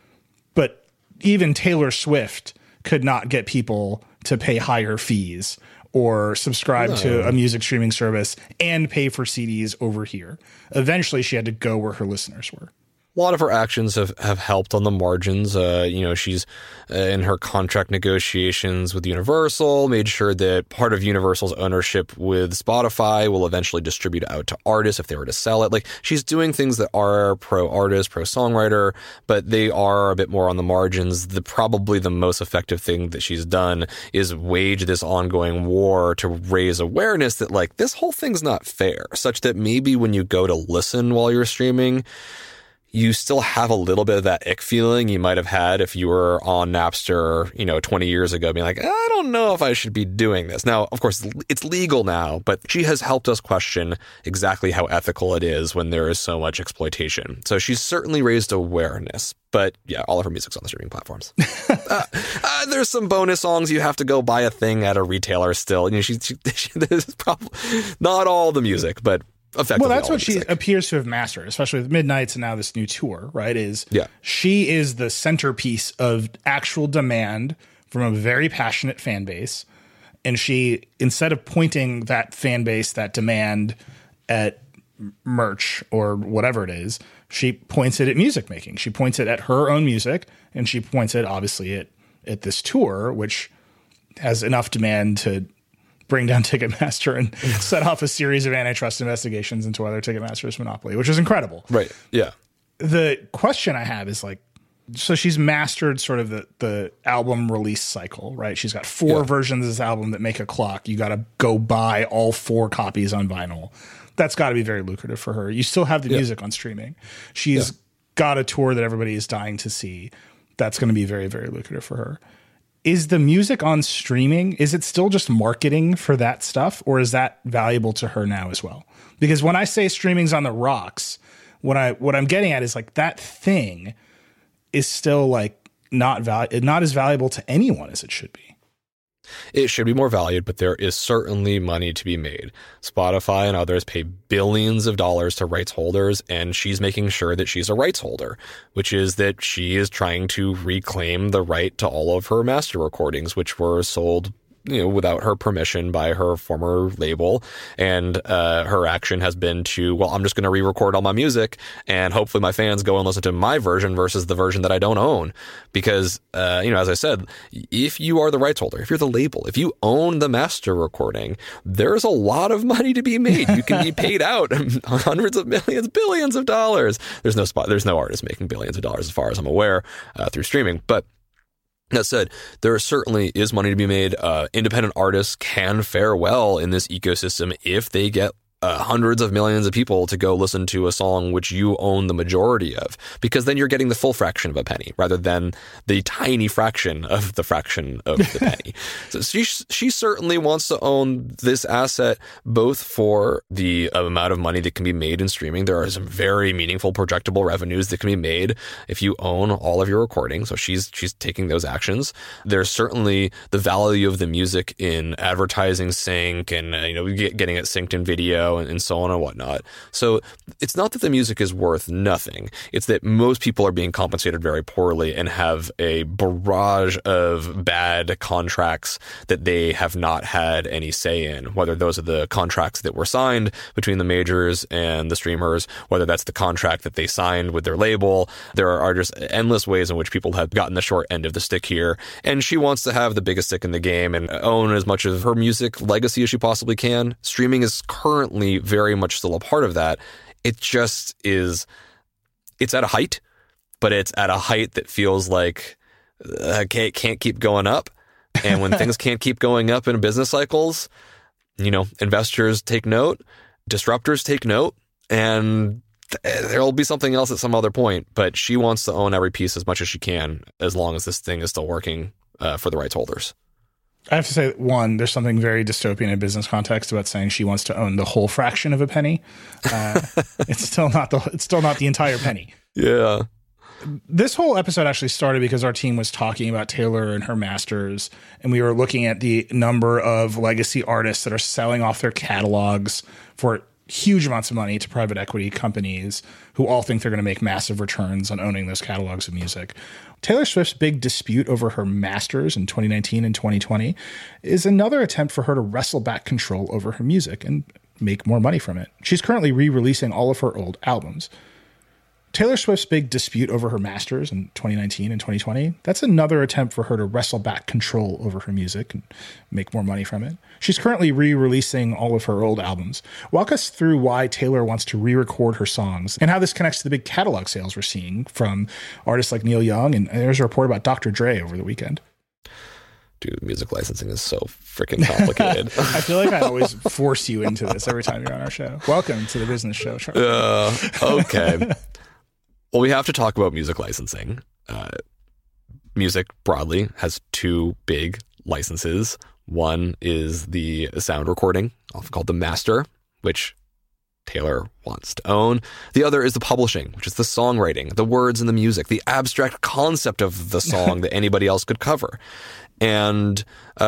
but even Taylor Swift could not get people to pay higher fees or subscribe to a music streaming service and pay for CDs over here. Eventually, she had to go where her listeners were. A lot of her actions have helped on the margins. She's in her contract negotiations with Universal, made sure that part of Universal's ownership with Spotify will eventually distribute out to artists if they were to sell it. Like, she's doing things that are pro-artist, pro-songwriter, but they are a bit more on the margins. Probably the most effective thing that she's done is wage this ongoing war to raise awareness that, like, this whole thing's not fair, such that maybe when you go to listen while you're streaming, you still have a little bit of that ick feeling you might have had if you were on Napster, 20 years ago, being like, I don't know if I should be doing this. Now, of course, it's legal now, but she has helped us question exactly how ethical it is when there is so much exploitation. So she's certainly raised awareness. But yeah, all of her music's on the streaming platforms. There's some bonus songs. You have to go buy a thing at a retailer still. This is probably not all the music, but well, that's what she appears to have mastered, especially with Midnights and now this new tour, right? She is the centerpiece of actual demand from a very passionate fan base. And she, instead of pointing that fan base, that demand at merch or whatever it is, she points it at music making. She points it at her own music, and she points it obviously at this tour, which has enough demand to bring down Ticketmaster and set off a series of antitrust investigations into whether Ticketmaster's monopoly, which is incredible. Right. Yeah. The question I have is like, so she's mastered sort of the album release cycle, right? She's got 4 versions of this album that make a clock. You got to go buy all 4 copies on vinyl. That's got to be very lucrative for her. You still have the music on streaming. She's got a tour that everybody is dying to see. That's going to be very, very lucrative for her. Is the music on streaming, is it still just marketing for that stuff, or is that valuable to her now as well? Because when I say streaming's on the rocks, what I'm getting at is like that thing is still like not as valuable to anyone as it should be. It should be more valued, but there is certainly money to be made. Spotify and others pay billions of dollars to rights holders, and she's making sure that she's a rights holder, which is that she is trying to reclaim the right to all of her master recordings, which were sold without her permission by her former label. And her action has been to, I'm just going to re-record all my music, and hopefully my fans go and listen to my version versus the version that I don't own. Because, as I said, if you are the rights holder, if you're the label, if you own the master recording, there's a lot of money to be made. You can be paid out hundreds of millions, billions of dollars. There's no artist making billions of dollars as far as I'm aware through streaming. But that said, there certainly is money to be made. Independent artists can fare well in this ecosystem if they get hundreds of millions of people to go listen to a song which you own the majority of, because then you're getting the full fraction of a penny rather than the tiny fraction of the penny. So she certainly wants to own this asset, both for the amount of money that can be made in streaming. There are some very meaningful projectable revenues that can be made if you own all of your recordings. So she's taking those actions. There's certainly the value of the music in advertising sync and getting it synced in video radio and so on and whatnot. So it's not that the music is worth nothing. It's that most people are being compensated very poorly and have a barrage of bad contracts that they have not had any say in, whether those are the contracts that were signed between the majors and the streamers, whether that's the contract that they signed with their label. There are just endless ways in which people have gotten the short end of the stick here. And she wants to have the biggest stick in the game and own as much of her music legacy as she possibly can. Streaming is currently very much still a part of that. It just is, it's at a height, but it's at a height that feels like it can't keep going up. And when things can't keep going up in business cycles, investors take note, disruptors take note, and there'll be something else at some other point. But she wants to own every piece as much as she can, as long as this thing is still working for the rights holders. I have to say, one, there's something very dystopian in business context about saying she wants to own the whole fraction of a penny. It's still not the entire penny. Yeah. This whole episode actually started because our team was talking about Taylor and her masters, and we were looking at the number of legacy artists that are selling off their catalogs for huge amounts of money to private equity companies who all think they're going to make massive returns on owning those catalogs of music. Taylor Swift's big dispute over her masters in 2019 and 2020 is another attempt for her to wrestle back control over her music and make more money from it. She's currently re-releasing all of her old albums. Taylor Swift's big dispute over her masters in 2019 and 2020, that's another attempt for her to wrestle back control over her music and make more money from it. She's currently re-releasing all of her old albums. Walk us through why Taylor wants to re-record her songs and how this connects to the big catalog sales we're seeing from artists like Neil Young, and there's a report about Dr. Dre over the weekend. Dude, music licensing is so freaking complicated. I feel like I always force you into this every time you're on our show. Welcome to the business show, Charlie. Okay. Well, we have to talk about music licensing. Music broadly has two big licenses. One is the sound recording, often called the master, which Taylor wants to own. The other is the publishing, which is the songwriting, the words and the music, the abstract concept of the song that anybody else could cover. And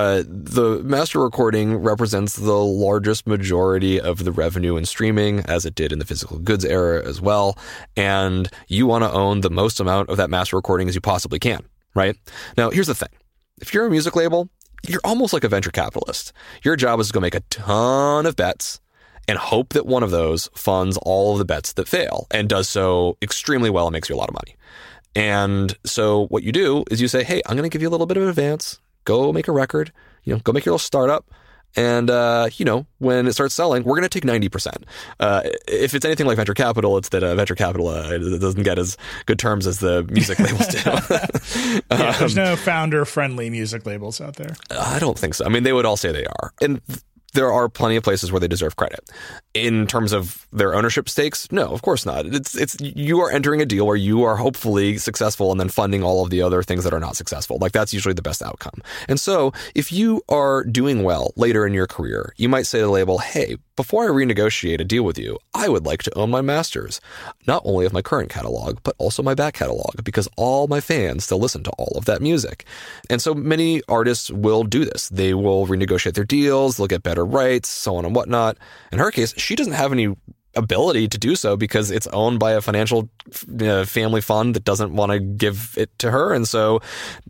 the master recording represents the largest majority of the revenue in streaming, as it did in the physical goods era as well. And you want to own the most amount of that master recording as you possibly can, right? Now, here's the thing. If you're a music label, you're almost like a venture capitalist. Your job is to go make a ton of bets and hope that one of those funds all of the bets that fail and does so extremely well and makes you a lot of money. And so what you do is you say, hey, I'm going to give you a little bit of an advance. Go make a record, go make your little startup. And, when it starts selling, we're going to take 90%. If it's anything like venture capital, it's that venture capital doesn't get as good terms as the music labels do. There's no founder-friendly music labels out there. I don't think so. I mean, they would all say they are. And there are plenty of places where they deserve credit. In terms of their ownership stakes, no, of course not. It's you are entering a deal where you are hopefully successful and then funding all of the other things that are not successful. Like, that's usually the best outcome. And so if you are doing well later in your career, you might say to the label, hey, before I renegotiate a deal with you, I would like to own my masters, not only of my current catalog, but also my back catalog, because all my fans still listen to all of that music. And so many artists will do this. They will renegotiate their deals, they'll get better rights, so on and whatnot. In her case, she doesn't have any ability to do so because it's owned by a financial family fund that doesn't want to give it to her. And so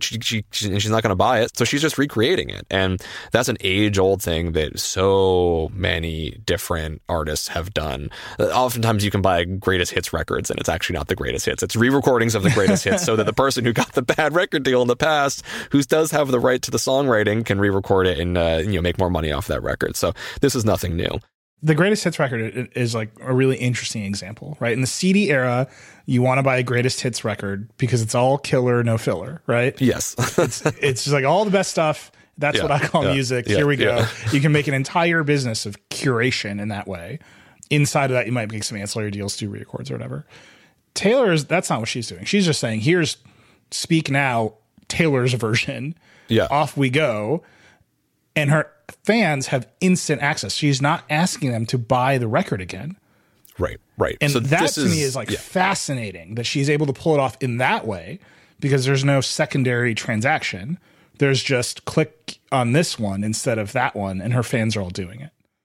she's not going to buy it. So she's just recreating it. And that's an age-old thing that so many different artists have done. Oftentimes you can buy greatest hits records and it's actually not the greatest hits. It's re-recordings of the greatest hits so that the person who got the bad record deal in the past, who does have the right to the songwriting, can re-record it and make more money off that record. So this is nothing new. The greatest hits record is like a really interesting example, right? In the CD era, you want to buy a greatest hits record because it's all killer, no filler, right? Yes. it's just like all the best stuff. That's what I call music. Here we go. You can make an entire business of curation in that way. Inside of that, you might make some ancillary deals, do re-records or whatever. That's not what she's doing. She's just saying, here's Speak Now, Taylor's version. Yeah. Off we go. And her fans have instant access. She's not asking them to buy the record again. Right. And so that to me is fascinating that she's able to pull it off in that way because there's no secondary transaction. There's just click on this one instead of that one, and her fans are all doing it.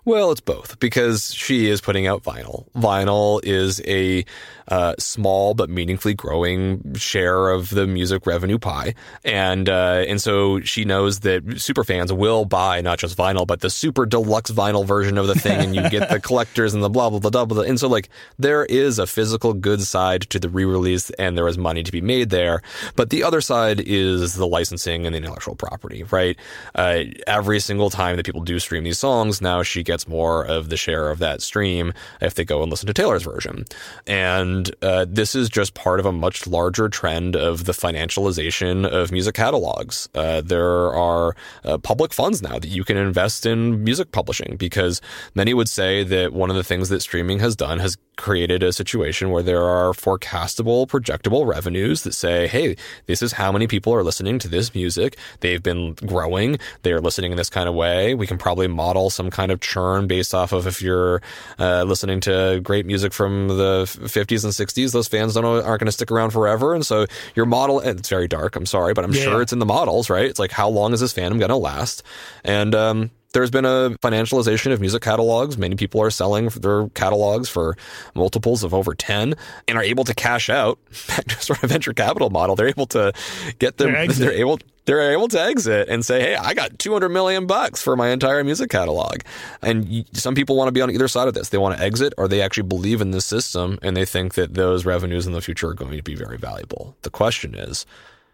Well, it's both, because she is putting out vinyl. Vinyl is a small but meaningfully growing share of the music revenue pie. And so she knows that superfans will buy not just vinyl, but the super deluxe vinyl version of the thing. And you get the collectors and the blah, blah, blah, blah, blah. And so, like, there is a physical good side to the re-release, and there is money to be made there. But the other side is the licensing and the intellectual property, right? Every single time that people do stream these songs, now she gets more of the share of that stream if they go and listen to Taylor's version. And this is just part of a much larger trend of the financialization of music catalogs. There are public funds now that you can invest in music publishing, because many would say that one of the things that streaming has done has created a situation where there are forecastable, projectable revenues that say, hey, this is how many people are listening to this music. They've been growing. They're listening in this kind of way. We can probably model some kind of churn based off of if you're listening to great music from the 50s and 60s, those fans aren't going to stick around forever. And so your model, and it's very dark, I'm sorry, but I'm sure it's in the models, right? It's like, how long is this fandom going to last? And there's been a financialization of music catalogs. Many people are selling their catalogs for multiples of over 10 and are able to cash out. Back to sort of venture capital model. They're able to get them. They're able to exit and say, hey, I got $200 million for my entire music catalog. And some people want to be on either side of this. They want to exit, or they actually believe in this system and they think that those revenues in the future are going to be very valuable. The question is,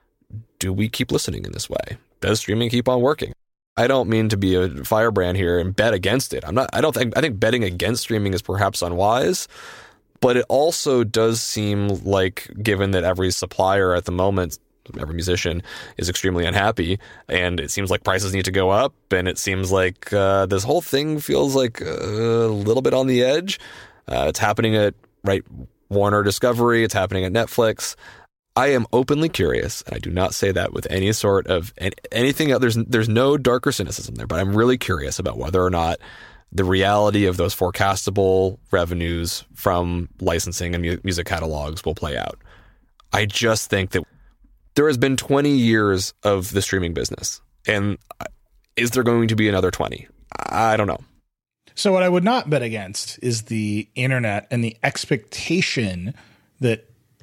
do we keep listening in this way? Does streaming keep on working? I don't mean to be a firebrand here and bet against it. I think betting against streaming is perhaps unwise, but it also does seem like, given that every supplier at the moment, every musician is extremely unhappy, and it seems like prices need to go up, and it seems like this whole thing feels like a little bit on the edge. It's happening at Warner Discovery. It's happening at Netflix. I am openly curious, and I do not say that with any sort of anything. There's no darker cynicism there, but I'm really curious about whether or not the reality of those forecastable revenues from licensing and music catalogs will play out. I just think that there has been 20 years of the streaming business, and is there going to be another 20? I don't know. So what I would not bet against is the internet and the expectation that,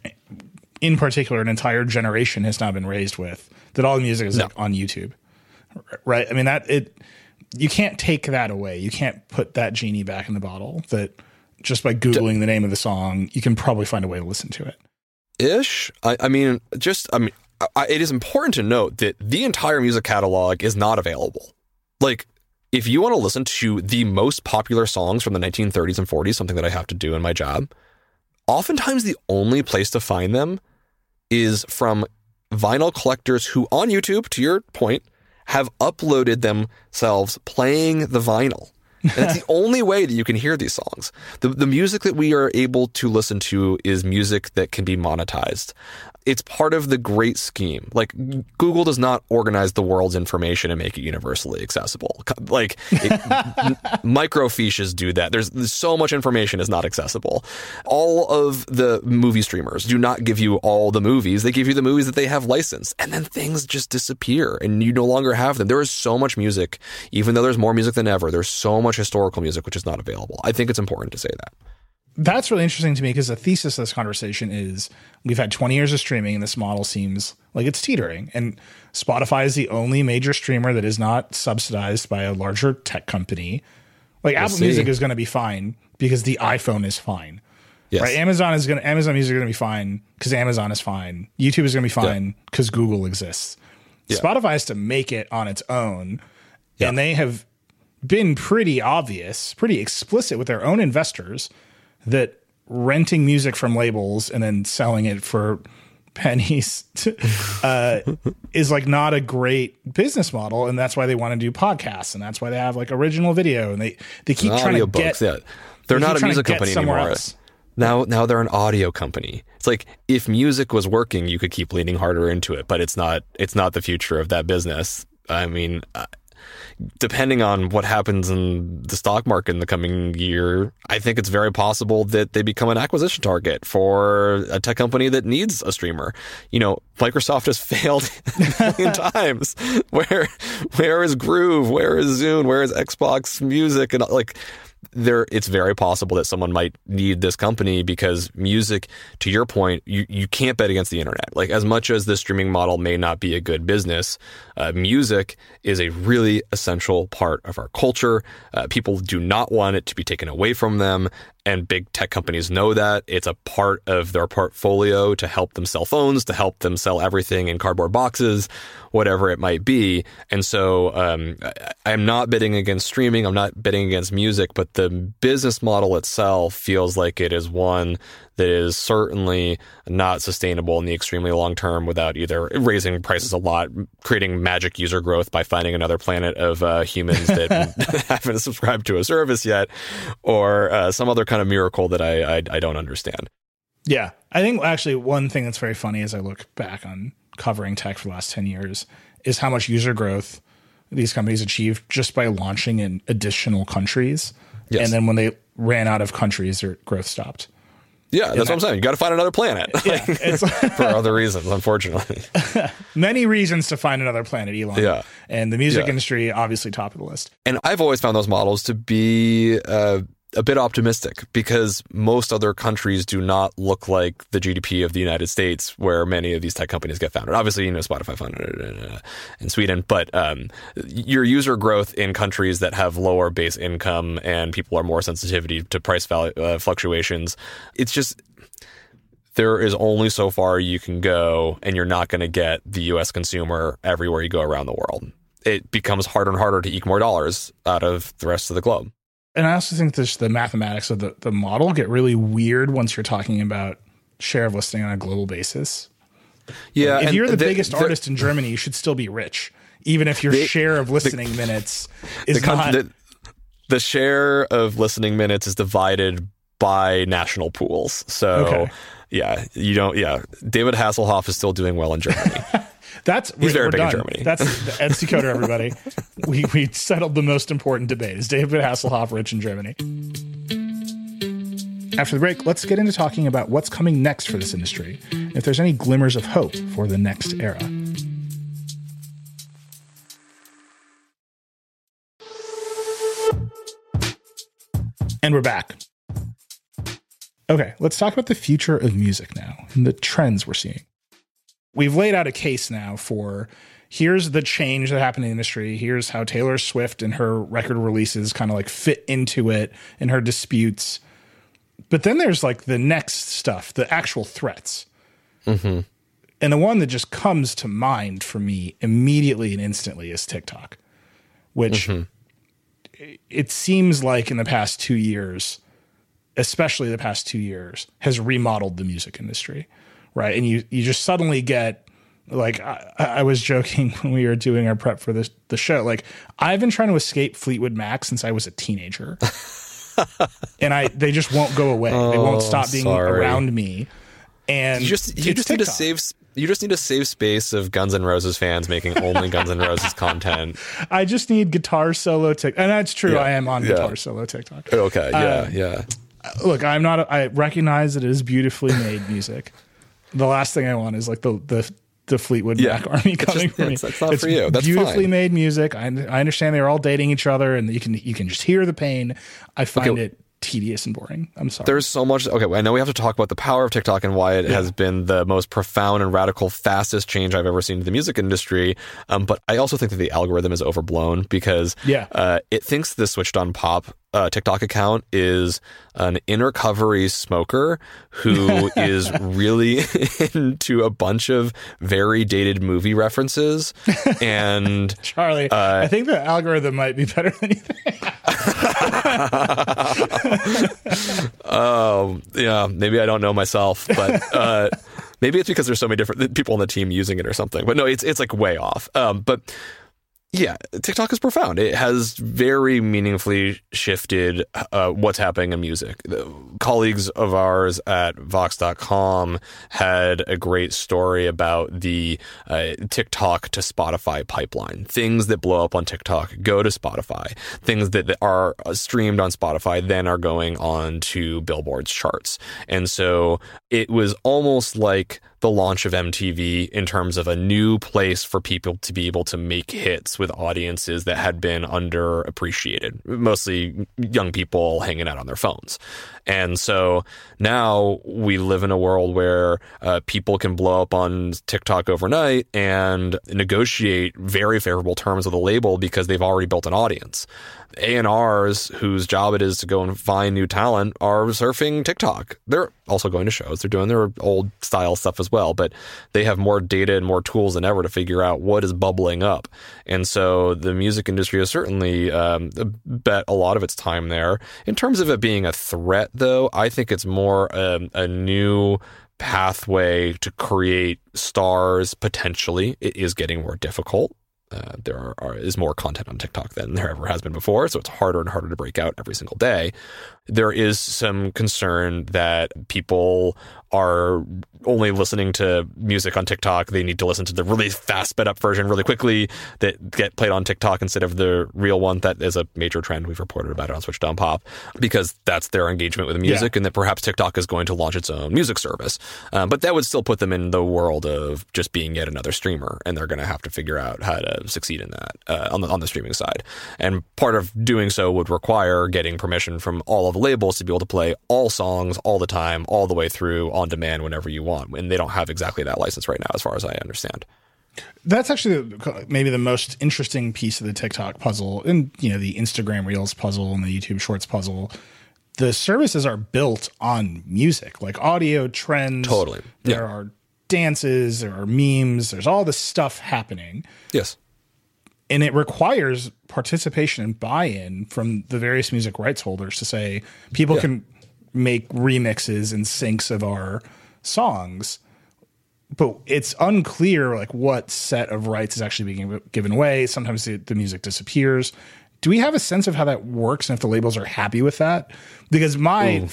in particular, an entire generation has now been raised with, that all music is on YouTube, right? I mean, you can't take that away. You can't put that genie back in the bottle, that just by Googling the name of the song, you can probably find a way to listen to it. It is important to note that the entire music catalog is not available. Like, if you want to listen to the most popular songs from the 1930s and 40s, something that I have to do in my job, oftentimes the only place to find them is from vinyl collectors who, on YouTube, to your point, have uploaded themselves playing the vinyl. And that's the only way that you can hear these songs. The music that we are able to listen to is music that can be monetized. It's part of the great scheme. Like, Google does not organize the world's information and make it universally accessible. Like, microfiches do that. There's so much information is not accessible. All of the movie streamers do not give you all the movies. They give you the movies that they have licensed. And then things just disappear and you no longer have them. There is so much music, even though there's more music than ever. There's so much historical music which is not available. I think it's important to say that. That's really interesting to me, because the thesis of this conversation is we've had 20 years of streaming and this model seems like it's teetering. And Spotify is the only major streamer that is not subsidized by a larger tech company. Like, Apple Music is going to be fine because the iPhone is fine. Yes. Right? Amazon Music is going to be fine because Amazon is fine. YouTube is going to be fine because Google exists. Yeah. Spotify has to make it on its own. Yeah. And they have been pretty explicit with their own investors that renting music from labels and then selling it for pennies is like not a great business model. And that's why they want to do podcasts. And that's why they have like original video. And they keep trying to get, they're not a music company anymore. Now they're an audio company. It's like, if music was working, you could keep leaning harder into it, but it's not the future of that business. I mean, depending on what happens in the stock market in the coming year, I think it's very possible that they become an acquisition target for a tech company that needs a streamer. Microsoft has failed a million times. Where is Groove? Where is Zune? Where is Xbox Music? And it's very possible that someone might need this company because music, to your point, you can't bet against the internet. Like, as much as the streaming model may not be a good business, music is a really essential part of our culture. People do not want it to be taken away from them. And big tech companies know that. It's a part of their portfolio to help them sell phones, to help them sell everything in cardboard boxes, whatever it might be. And so I'm not betting against streaming. I'm not betting against music, but the business model itself feels like it is one that is certainly not sustainable in the extremely long term without either raising prices a lot, creating magic user growth by finding another planet of humans that haven't subscribed to a service yet, or some other kind of miracle that I don't understand. Yeah. I think actually one thing that's very funny as I look back on covering tech for the last 10 years is how much user growth these companies achieved just by launching in additional countries. Yes. And then when they ran out of countries, their growth stopped. Yeah, that's what I'm saying. You got to find another planet. Yeah, for other reasons, unfortunately. Many reasons to find another planet, Elon. Yeah. And the music industry, obviously top of the list. And I've always found those models to be a bit optimistic because most other countries do not look like the GDP of the United States, where many of these tech companies get founded. Obviously, Spotify founded it in Sweden, but your user growth in countries that have lower base income and people are more sensitivity to price fluctuations, it's just, there is only so far you can go, and you're not going to get the U.S. consumer everywhere you go around the world. It becomes harder and harder to eke more dollars out of the rest of the globe. And I also think the mathematics of the model get really weird once you're talking about share of listening on a global basis. Yeah. If you're the biggest artist in Germany, you should still be rich, even if your share of listening minutes is not. The share of listening minutes is divided by national pools. So, David Hasselhoff is still doing well in Germany. He's very big in Germany. That's Ed's Decoder, everybody. We settled the most important debate. Is David Hasselhoff rich in Germany? After the break, let's get into talking about what's coming next for this industry, if there's any glimmers of hope for the next era. And we're back. Okay, let's talk about the future of music now and the trends we're seeing. We've laid out a case now for here's the change that happened in the industry. Here's how Taylor Swift and her record releases kind of like fit into it and her disputes. But then there's like the next stuff, the actual threats. Mm-hmm. And the one that just comes to mind for me immediately and instantly is TikTok, which it seems like in the past 2 years, especially the past 2 years, has remodeled the music industry. Right. And you just suddenly get like, I was joking when we were doing our prep for the show. Like, I've been trying to escape Fleetwood Mac since I was a teenager. And they just won't go away. They won't stop being around me. And you just need to save space of Guns N' Roses fans making only Guns N' Roses content. I just need guitar solo TikTok. And that's true. Yeah, I am on guitar solo TikTok. Okay. Yeah. Look, I recognize that it is beautifully made music. The last thing I want is like the Fleetwood Mac army coming for me. It's not for you. That's beautifully made music. I understand they're all dating each other, and you can just hear the pain. I find it tedious and boring. I'm sorry. There's so much. Okay, I know we have to talk about the power of TikTok and why it has been the most profound and radical, fastest change I've ever seen to the music industry. But I also think that the algorithm is overblown because it thinks the Switched on Pop TikTok account is an in-recovery smoker who is really into a bunch of very dated movie references. And Charlie, I think the algorithm might be better than you think. Yeah, maybe I don't know myself, but maybe it's because there's so many different people on the team using it or something. But no, it's like way off. But Yeah, TikTok is profound. It has very meaningfully shifted what's happening in music. The colleagues of ours at Vox.com had a great story about the TikTok to Spotify pipeline. Things that blow up on TikTok go to Spotify. Things that are streamed on Spotify then are going on to Billboard's charts. And so it was almost like the launch of MTV in terms of a new place for people to be able to make hits with audiences that had been underappreciated, mostly young people hanging out on their phones. And so now we live in a world where people can blow up on TikTok overnight and negotiate very favorable terms with a label because they've already built an audience. A&Rs, whose job it is to go and find new talent, are surfing TikTok. They're also going to shows. They're doing their old style stuff as well, but they have more data and more tools than ever to figure out what is bubbling up. And so the music industry has certainly bet a lot of its time there. In terms of it being a threat, though, I think it's more a new pathway to create stars, potentially. It is getting more difficult. There is more content on TikTok than there ever has been before, so it's harder and harder to break out every single day. There is some concern that people are only listening to music on TikTok. They need to listen to the really fast, sped up version really quickly that get played on TikTok instead of the real one. That is a major trend. We've reported about it on Switched On Pop because that's their engagement with the music, and that perhaps TikTok is going to launch its own music service. But that would still put them in the world of just being yet another streamer, and they're going to have to figure out how to succeed in that on the streaming side. And part of doing so would require getting permission from all of the labels to be able to play all songs all the time, all the way through on demand whenever you want. And they don't have exactly that license right now, as far as I understand. That's actually maybe the most interesting piece of the TikTok puzzle, and the Instagram Reels puzzle and the YouTube Shorts puzzle. The services are built on music, like audio trends. Totally. There are dances, there are memes, there's all this stuff happening. Yes. And it requires participation and buy-in from the various music rights holders to say people can make remixes and syncs of our songs, but it's unclear like what set of rights is actually being given away. Sometimes the music disappears. Do we have a sense of how that works and if the labels are happy with that? Because my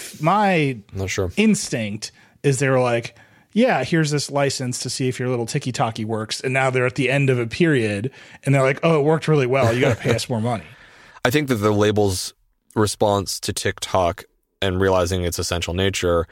not sure. instinct is they're like, yeah, here's this license to see if your little tiki-taki works. And now they're at the end of a period and they're like, oh, it worked really well. You got to pay us more money. I think that the label's response to TikTok and realizing its essential nature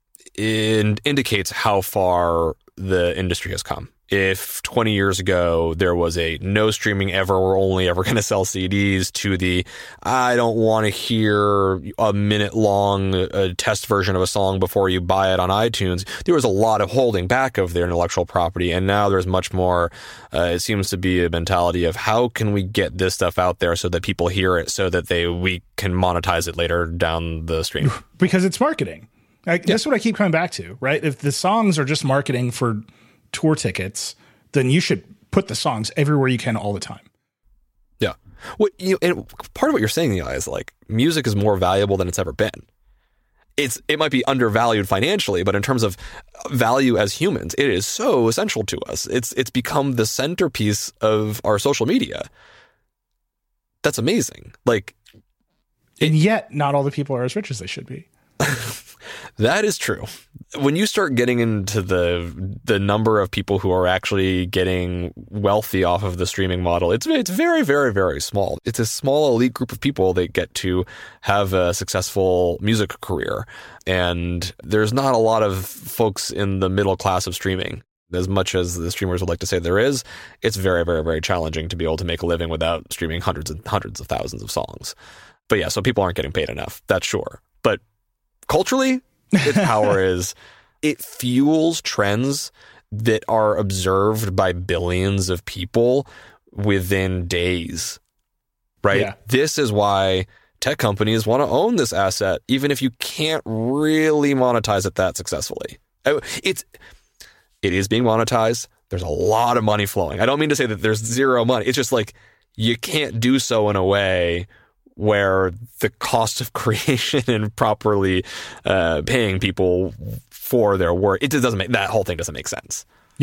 indicates how far the industry has come. If 20 years ago there was a no streaming ever, we're only ever going to sell CDs, to the I don't want to hear a minute long test version of a song before you buy it on iTunes, there was a lot of holding back of their intellectual property. And now there's much more, it seems to be a mentality of how can we get this stuff out there so that people hear it so that we can monetize it later down the stream. Because it's marketing. That's what I keep coming back to, right? If the songs are just marketing for tour tickets, then you should put the songs everywhere you can all the time. Yeah. Well, and part of what you're saying, Eli, is like music is more valuable than it's ever been. It might be undervalued financially, but in terms of value as humans, it is so essential to us. It's become the centerpiece of our social media. That's amazing. And yet not all the people are as rich as they should be. That is true. When you start getting into the number of people who are actually getting wealthy off of the streaming model, it's very, very, very small. It's a small elite group of people that get to have a successful music career. And there's not a lot of folks in the middle class of streaming. As much as the streamers would like to say there is, it's very, very, very challenging to be able to make a living without streaming hundreds and hundreds of thousands of songs. But yeah, so people aren't getting paid enough. That's sure. But culturally, its power is it fuels trends that are observed by billions of people within days, right? Yeah. This is why tech companies want to own this asset, even if you can't really monetize it that successfully. It is being monetized. There's a lot of money flowing. I don't mean to say that there's zero money. It's just like you can't do so in a way where the cost of creation and properly paying people for their work, that whole thing doesn't make sense. Yeah.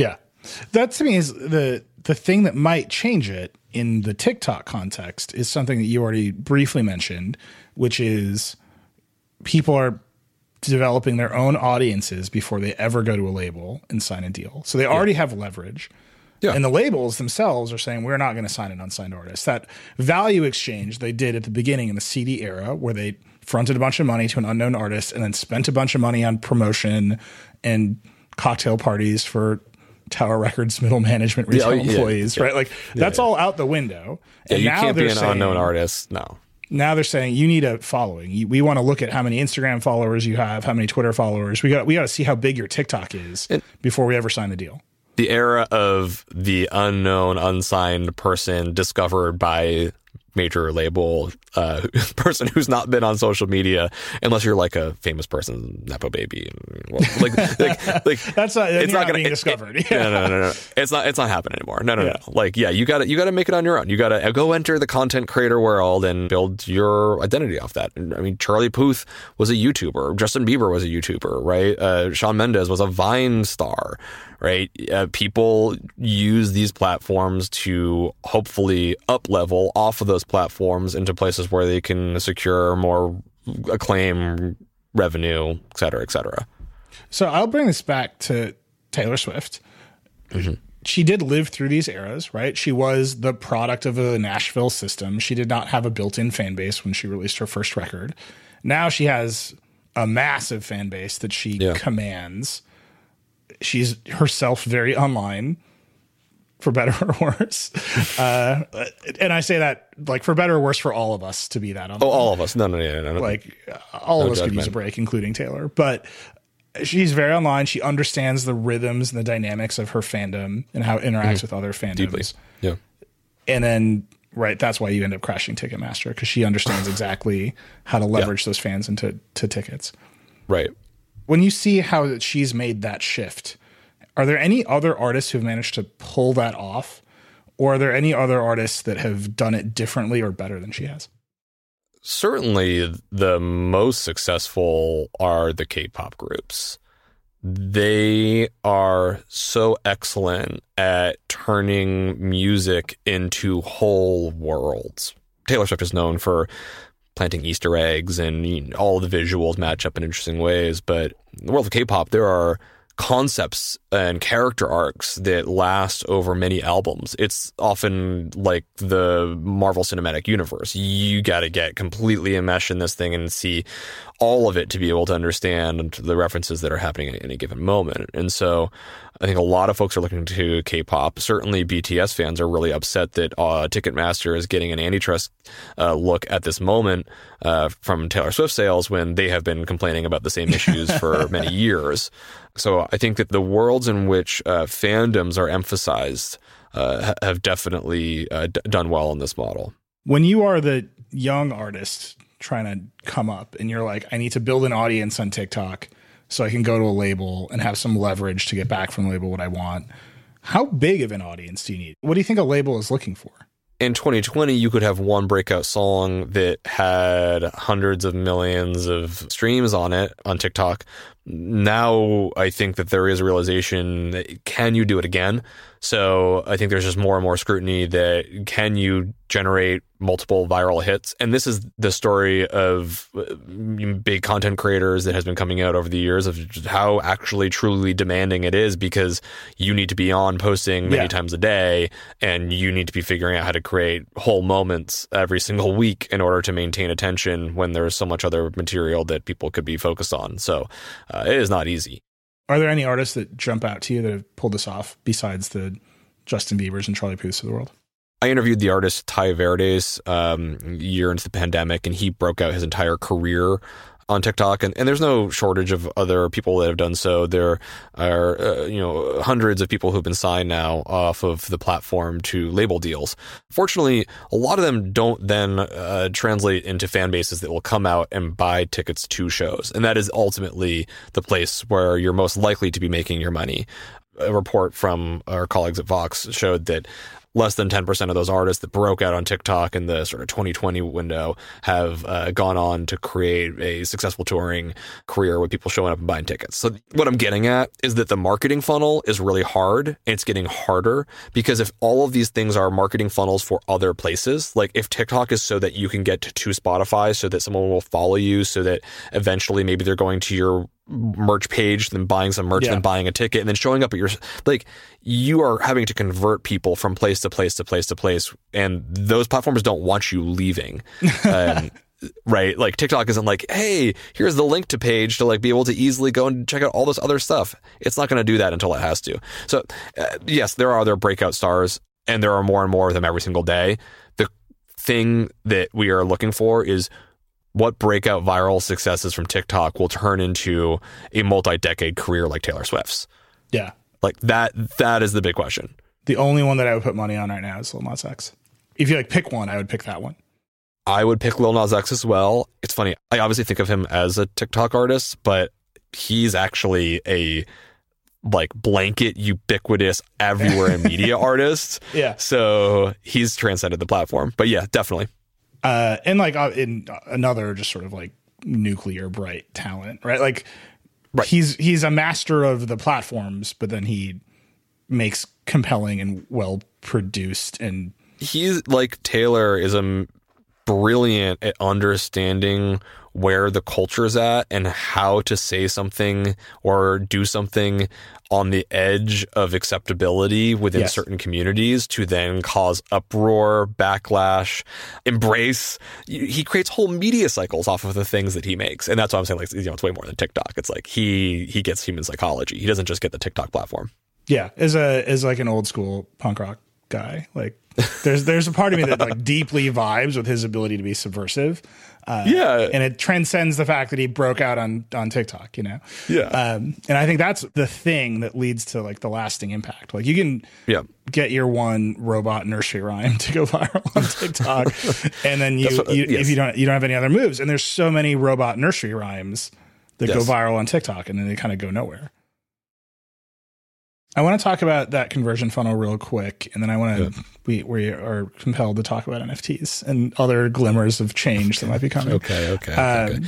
That to me is the thing that might change it in the TikTok context is something that you already briefly mentioned, which is people are developing their own audiences before they ever go to a label and sign a deal. So they already have leverage. Yeah. And the labels themselves are saying, we're not going to sign an unsigned artist. That value exchange they did at the beginning in the CD era, where they fronted a bunch of money to an unknown artist and then spent a bunch of money on promotion and cocktail parties for Tower Records middle management, retail employees, right? Like that's all out the window. Yeah, and you now can't be an saying, unknown artist. No. Now they're saying you need a following. We want to look at how many Instagram followers you have, how many Twitter followers. We got to see how big your TikTok is before we ever sign the deal. The era of the unknown, unsigned person discovered by major label person who's not been on social media, unless you're like a famous person, Nepo baby. Well, like that's not. It's not going to be discovered. No. It's not happening anymore. No. Like, yeah, you got to make it on your own. You got to go enter the content creator world and build your identity off that. I mean, Charlie Puth was a YouTuber. Justin Bieber was a YouTuber, right? Shawn Mendes was a Vine star. Right. People use these platforms to hopefully up level off of those platforms into places where they can secure more acclaim, revenue, et cetera, et cetera. So I'll bring this back to Taylor Swift. Mm-hmm. She did live through these eras, right? She was the product of a Nashville system. She did not have a built-in fan base when she released her first record. Now she has a massive fan base that she commands. She's herself very online, for better or worse. And I say that like for better or worse for all of us to be that online. Oh, all of us. No. Like all of us could use a break, including Taylor. But she's very online. She understands the rhythms and the dynamics of her fandom and how it interacts with other fandoms. Deeply. Yeah. And then, right, that's why you end up crashing Ticketmaster, because she understands exactly how to leverage those fans into tickets. Right. When you see how she's made that shift, are there any other artists who've managed to pull that off? Or are there any other artists that have done it differently or better than she has? Certainly the most successful are the K-pop groups. They are so excellent at turning music into whole worlds. Taylor Swift is known for planting Easter eggs and all the visuals match up in interesting ways. But in the world of K-pop, there are concepts and character arcs that last over many albums. It's often like the Marvel Cinematic Universe. You got to get completely enmeshed in this thing and see all of it to be able to understand the references that are happening at any given moment. And so I think a lot of folks are looking to K-pop. Certainly BTS fans are really upset that Ticketmaster is getting an antitrust look at this moment from Taylor Swift sales when they have been complaining about the same issues for many years. So I think that the worlds in which fandoms are emphasized have definitely done well in this model. When you are the young artist trying to come up and you're like, I need to build an audience on TikTok so I can go to a label and have some leverage to get back from the label what I want, how big of an audience do you need? What do you think a label is looking for? In 2020, you could have one breakout song that had hundreds of millions of streams on it on TikTok. Now, I think that there is a realization that can you do it again? So I think there's just more and more scrutiny that can you generate multiple viral hits? And this is the story of big content creators that has been coming out over the years of how actually truly demanding it is, because you need to be on posting many times a day and you need to be figuring out how to create whole moments every single week in order to maintain attention when there's so much other material that people could be focused on. So it is not easy. Are there any artists that jump out to you that have pulled this off besides the Justin Biebers and Charlie Puths of the world? I interviewed the artist Tai Verdes a year into the pandemic, and he broke out his entire career on TikTok. And there's no shortage of other people that have done so. There are, hundreds of people who've been signed now off of the platform to label deals. Fortunately, a lot of them don't then translate into fan bases that will come out and buy tickets to shows. And that is ultimately the place where you're most likely to be making your money. A report from our colleagues at Vox showed that less than 10% of those artists that broke out on TikTok in the sort of 2020 window have gone on to create a successful touring career with people showing up and buying tickets. So what I'm getting at is that the marketing funnel is really hard, and it's getting harder, because if all of these things are marketing funnels for other places, like if TikTok is so that you can get to Spotify, so that someone will follow you, so that eventually maybe they're going to your merch page, then buying some merch, then buying a ticket, and then showing up at your, like, you are having to convert people from place to place to place to place, and those platforms don't want you leaving. Right? Like TikTok isn't like, hey, here's the link to page to like be able to easily go and check out all this other stuff. It's not going to do that until it has to. So yes, there are other breakout stars, and there are more and more of them every single day. The thing that we are looking for is what breakout viral successes from TikTok will turn into a multi-decade career like Taylor Swift's. Yeah. Like that is the big question. The only one that I would put money on right now is Lil Nas X. If you like pick one, I would pick that one. I would pick Lil Nas X as well. It's funny. I obviously think of him as a TikTok artist, but he's actually a like blanket, ubiquitous, everywhere in media artist. Yeah. So he's transcended the platform. But yeah, definitely. And like in another just sort of like nuclear bright talent, right? Like he's a master of the platforms, but then he makes compelling and well produced, and he's like Taylor is brilliant at understanding where the culture's at and how to say something or do something on the edge of acceptability within certain communities to then cause uproar, backlash, embrace. He creates whole media cycles off of the things that he makes. And that's why I'm saying, like, you know, it's way more than TikTok. It's like he gets human psychology. He doesn't just get the TikTok platform. Yeah. As like an old school punk rock guy, like there's a part of me that like deeply vibes with his ability to be subversive. And it transcends the fact that he broke out on TikTok, you know? Yeah. And I think that's the thing that leads to like the lasting impact. Like you can get your one robot nursery rhyme to go viral on TikTok. And then if you don't have any other moves, and there's so many robot nursery rhymes that go viral on TikTok, and then they kind of go nowhere. I want to talk about that conversion funnel real quick, and then I want to we are compelled to talk about NFTs and other glimmers of change that might be coming. Okay.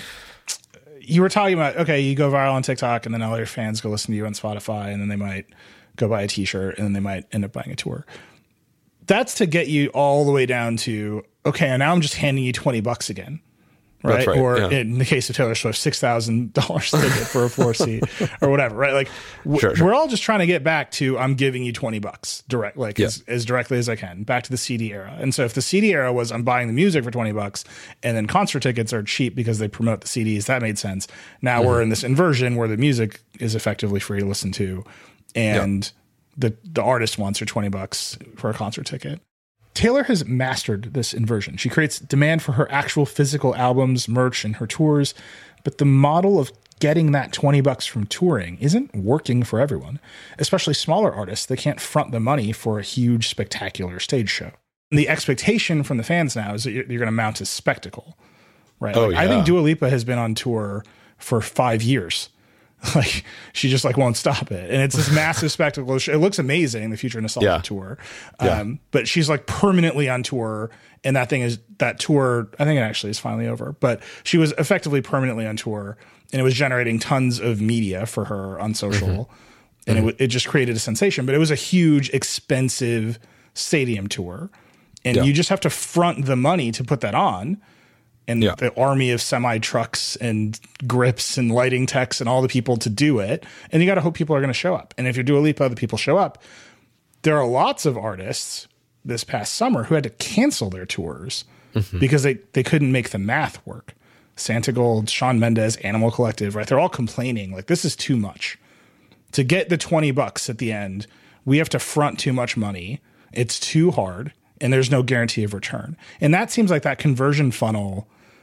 You were talking about, you go viral on TikTok, and then all your fans go listen to you on Spotify, and then they might go buy a t-shirt, and then they might end up buying a tour. That's to get you all the way down to, okay, and now I'm just handing you $20 again. Right. Or in the case of Taylor Swift, $6,000 ticket for a floor seat or whatever. Right. Like we're all just trying to get back to, I'm giving you $20 direct, like as directly as I can, back to the CD era. And so if the CD era was I'm buying the music for $20 and then concert tickets are cheap because they promote the CDs, that made sense. Now we're in this inversion where the music is effectively free to listen to, and the artist wants her $20 for a concert ticket. Taylor has mastered this inversion. She creates demand for her actual physical albums, merch, and her tours, but the model of getting that $20 from touring isn't working for everyone, especially smaller artists that can't front the money for a huge, spectacular stage show. And the expectation from the fans now is that you're going to mount a spectacle, right? I think Dua Lipa has been on tour for 5 years. Like she just like won't stop it, and it's this massive spectacle. It looks amazing, the Future Nostalgia tour, but she's like permanently on tour, and that tour I think it actually is finally over, but she was effectively permanently on tour, and it was generating tons of media for her on social, and it just created a sensation. But it was a huge, expensive stadium tour, and you just have to front the money to put that on. And the army of semi trucks and grips and lighting techs and all the people to do it. And you got to hope people are going to show up. And if you're Dua Lipa, the people show up. There are lots of artists this past summer who had to cancel their tours because they couldn't make the math work. Santigold, Shawn Mendes, Animal Collective, right? They're all complaining like this is too much. To get the $20 at the end, we have to front too much money. It's too hard. And there's no guarantee of return. And that seems like that conversion funnel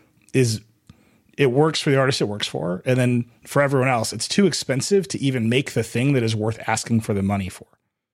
it works for the artist it works for, and then for everyone else it's too expensive to even make the thing that is worth asking for the money for.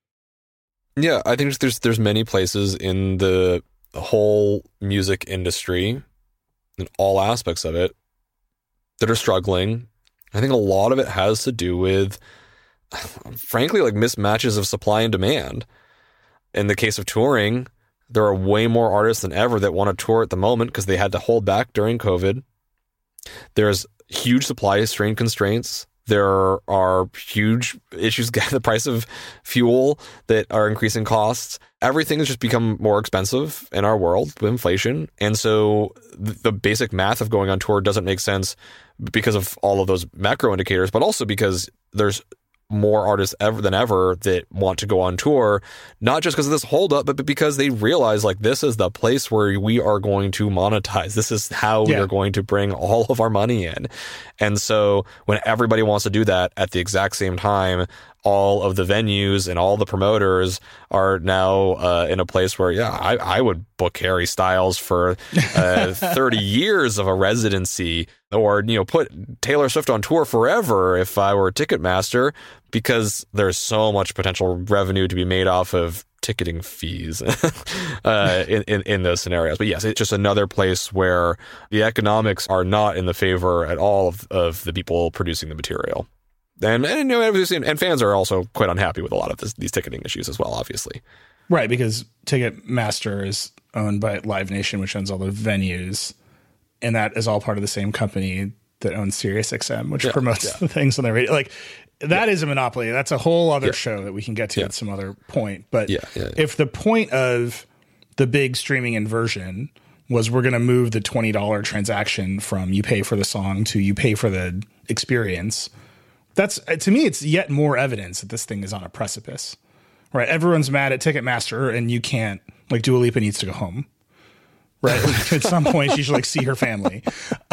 Yeah, I think there's many places in the whole music industry and all aspects of it that are struggling. I think a lot of it has to do with, frankly, like mismatches of supply and demand. In the case of touring, there are way more artists than ever that want to tour at the moment because they had to hold back during COVID. There's huge supply strain constraints. There are huge issues getting the price of fuel that are increasing costs. Everything has just become more expensive in our world with inflation. And so the basic math of going on tour doesn't make sense because of all of those macro indicators, but also because there's more artists than ever that want to go on tour, not just because of this holdup, but because they realize like this is the place where we are going to monetize. This is how we are going to bring all of our money in. And so when everybody wants to do that at the exact same time, all of the venues and all the promoters are now in a place where, I would book Harry Styles for 30 years of a residency, or, put Taylor Swift on tour forever if I were Ticketmaster, because there's so much potential revenue to be made off of ticketing fees in those scenarios. But yes, it's just another place where the economics are not in the favor at all of the people producing the material. And fans are also quite unhappy with a lot of these ticketing issues as well, obviously. Right, because Ticketmaster is owned by Live Nation, which owns all the venues, and that is all part of the same company that owns SiriusXM, which promotes the things on the radio. Like, that is a monopoly. That's a whole other show that we can get to at some other point. But if the point of the big streaming inversion was we're going to move the $20 transaction from you pay for the song to you pay for the experience, that's, to me, it's yet more evidence that this thing is on a precipice, right? Everyone's mad at Ticketmaster, and you can't, like, Dua Lipa needs to go home, right? Like, at some point, she should see her family.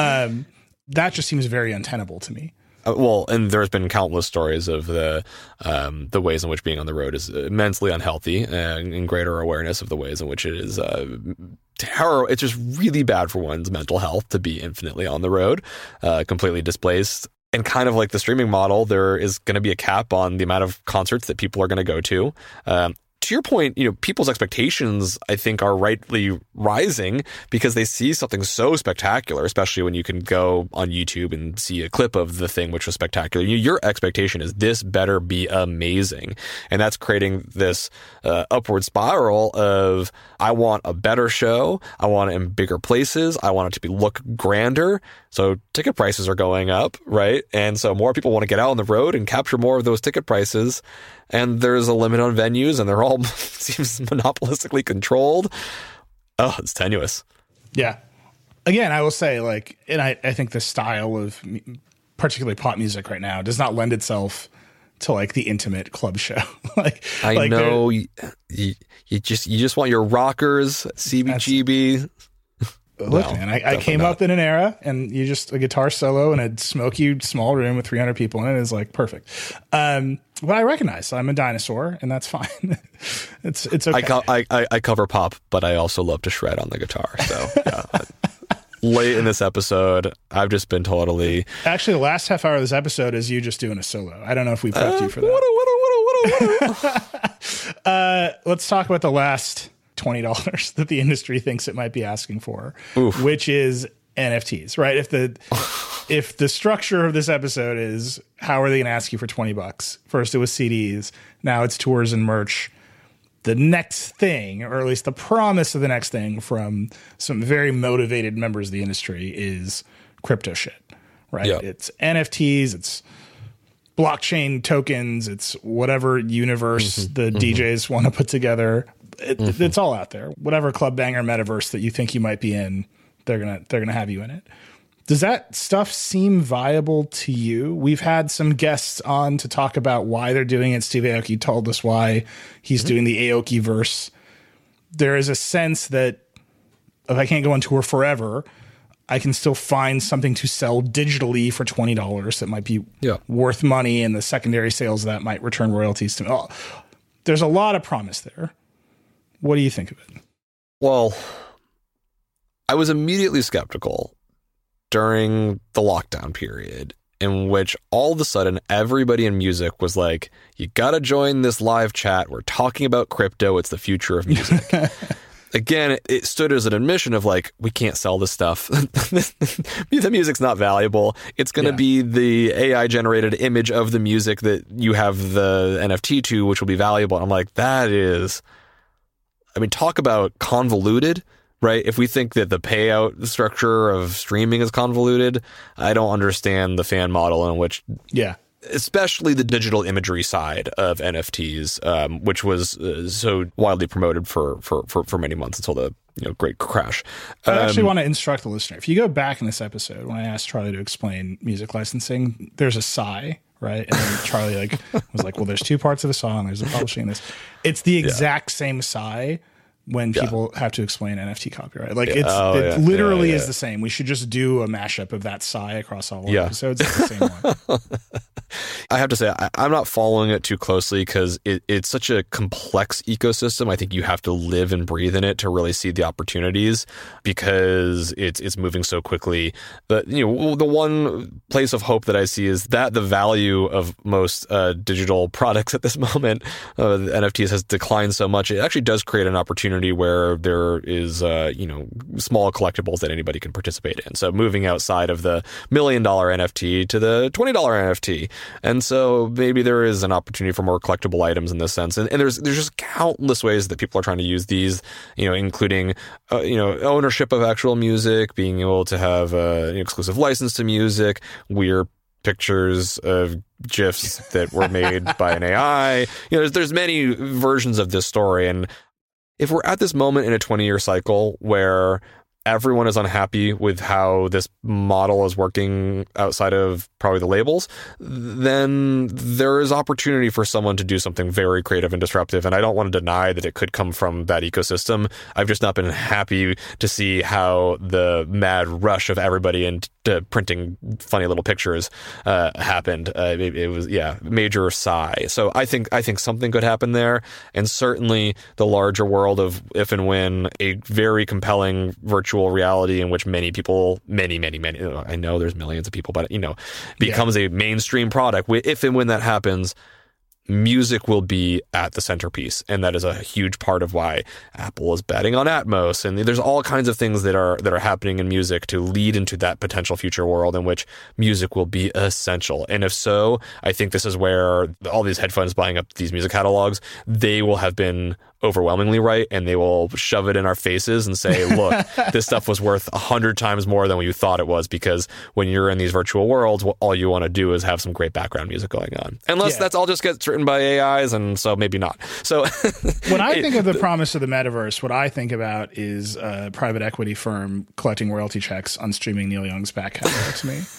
That just seems very untenable to me. Well, and there's been countless stories of the ways in which being on the road is immensely unhealthy, and greater awareness of the ways in which it is terrible. It's just really bad for one's mental health to be infinitely on the road, completely displaced. And kind of like the streaming model, there is going to be a cap on the amount of concerts that people are going to go to. To your point, people's expectations, I think, are rightly rising because they see something so spectacular, especially when you can go on YouTube and see a clip of the thing which was spectacular. Your expectation is this better be amazing. And that's creating this upward spiral of, I want a better show. I want it in bigger places. I want it to look grander. So ticket prices are going up, right? And so more people want to get out on the road and capture more of those ticket prices. And there's a limit on venues, and they're all seems monopolistically controlled. Oh, it's tenuous. Yeah. Again, I will say, like, and I think the style of particularly pop music right now does not lend itself to like the intimate club show. I know you just want your rockers, CBGB. Look, man, I came up in an era, and you just a guitar solo in a smoky small room with 300 people in it is like perfect. But I recognize I'm a dinosaur, and that's fine. It's okay. I cover pop, but I also love to shred on the guitar. So yeah. Late in this episode, I've just been totally. Actually, the last half hour of this episode is you just doing a solo. I don't know if we prepped you for that. Let's talk about the last $20 that the industry thinks it might be asking for, which is NFTs, right? If the structure of this episode is how are they going to ask you for $20? First it was CDs, now it's tours and merch. The next thing, or at least the promise of the next thing from some very motivated members of the industry, is crypto shit, right? Yep. It's NFTs, it's blockchain tokens, it's whatever universe the DJs want to put together. It's all out there. Whatever club banger metaverse that you think you might be in, they're gonna have you in it. Does that stuff seem viable to you? We've had some guests on to talk about why they're doing it. Steve Aoki told us why he's doing the Aoki verse. There is a sense that if I can't go on tour forever, I can still find something to sell digitally for $20 that might be worth money, and the secondary sales of that might return royalties to me. Oh, there's a lot of promise there. What do you think of it? Well, I was immediately skeptical during the lockdown period, in which all of a sudden everybody in music was like, you got to join this live chat. We're talking about crypto. It's the future of music. Again, it stood as an admission of like, we can't sell this stuff. The music's not valuable. It's going to be the AI generated image of the music that you have the NFT to, which will be valuable. And I'm like, that is I mean, talk about convoluted, right? If we think that the payout structure of streaming is convoluted, I don't understand the fan model in which, especially the digital imagery side of NFTs, which was so widely promoted for many months until the great crash. I actually want to instruct the listener. If you go back in this episode, when I asked Charlie to explain music licensing, there's a sigh, right? And then Charlie was like, well, there's two parts of the song. There's the publishing and this. It's the exact same sigh when people have to explain NFT copyright. It literally is the same. We should just do a mashup of that sigh across all episodes. It's the same one. I have to say, I'm not following it too closely because it's such a complex ecosystem. I think you have to live and breathe in it to really see the opportunities because it's moving so quickly. But the one place of hope that I see is that the value of most digital products at this moment, the NFTs, has declined so much. It actually does create an opportunity where there is small collectibles that anybody can participate in. So moving outside of the $1 million NFT to the $20 NFT. And so maybe there is an opportunity for more collectible items in this sense. And there's just countless ways that people are trying to use these, including, ownership of actual music, being able to have an exclusive license to music, weird pictures of GIFs that were made by an AI. There's many versions of this story. And if we're at this moment in a 20-year cycle where everyone is unhappy with how this model is working outside of probably the labels, then there is opportunity for someone to do something very creative and disruptive. And I don't want to deny that it could come from that ecosystem. I've just not been happy to see how the mad rush of everybody into printing funny little pictures happened. It was, major sigh. So I think something could happen there. And certainly the larger world of if and when a very compelling virtual reality in which many people, many, I know there's millions of people, but becomes a mainstream product. If and when that happens, music will be at the centerpiece, and that is a huge part of why Apple is betting on Atmos. And there's all kinds of things that are happening in music to lead into that potential future world in which music will be essential. And if so, I think this is where all these headphones buying up these music catalogs, they will have been overwhelmingly right, and they will shove it in our faces and say, look, this stuff was worth 100 times more than what you thought it was, because when you're in these virtual worlds, all you want to do is have some great background music going on. Unless that's all just gets written by AIs, and so maybe not. So when I think of the promise of the metaverse, what I think about is a private equity firm collecting royalty checks on streaming Neil Young's back catalog to me.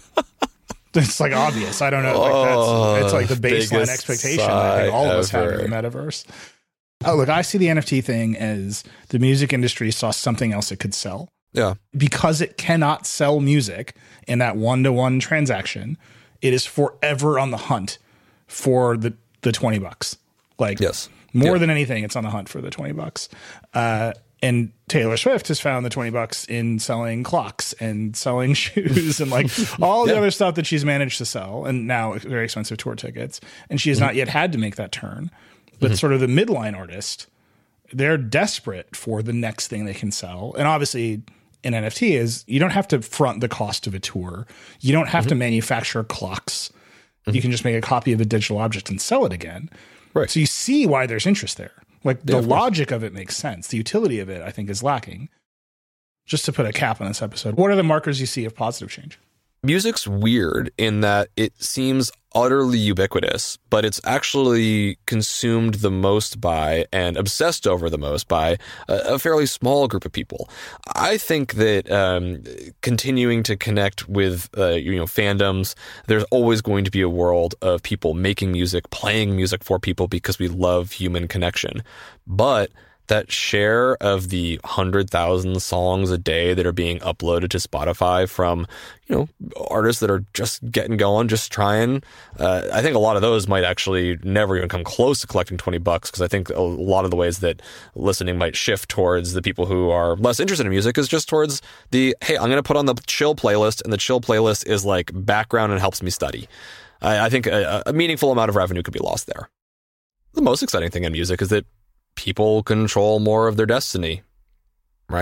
It's obvious. I don't know. It's like the baseline expectation I think all of us have in the metaverse. Oh, look, I see the NFT thing as the music industry saw something else it could sell. Yeah. Because it cannot sell music in that one-to-one transaction, it is forever on the hunt for the $20. More than anything, it's on the hunt for the $20. And Taylor Swift has found the $20 in selling clocks and selling shoes and all the other stuff that she's managed to sell, and now very expensive tour tickets. And she has not yet had to make that turn. But sort of the midline artist, they're desperate for the next thing they can sell. And obviously in NFT is you don't have to front the cost of a tour. You don't have to manufacture clocks. You can just make a copy of a digital object and sell it again. Right. So you see why there's interest there. The logic of it makes sense. The utility of it, I think, is lacking. Just to put a cap on this episode, what are the markers you see of positive change? Music's weird in that it seems utterly ubiquitous, but it's actually consumed the most by and obsessed over the most by a fairly small group of people. I think that continuing to connect with fandoms, there's always going to be a world of people making music, playing music for people because we love human connection. But that share of the 100,000 songs a day that are being uploaded to Spotify from, artists that are just getting going, just trying. I think a lot of those might actually never even come close to collecting $20 because I think a lot of the ways that listening might shift towards the people who are less interested in music is just towards hey, I'm going to put on the chill playlist, and the chill playlist is background and helps me study. I think a meaningful amount of revenue could be lost there. The most exciting thing in music is that people control more of their destiny, right?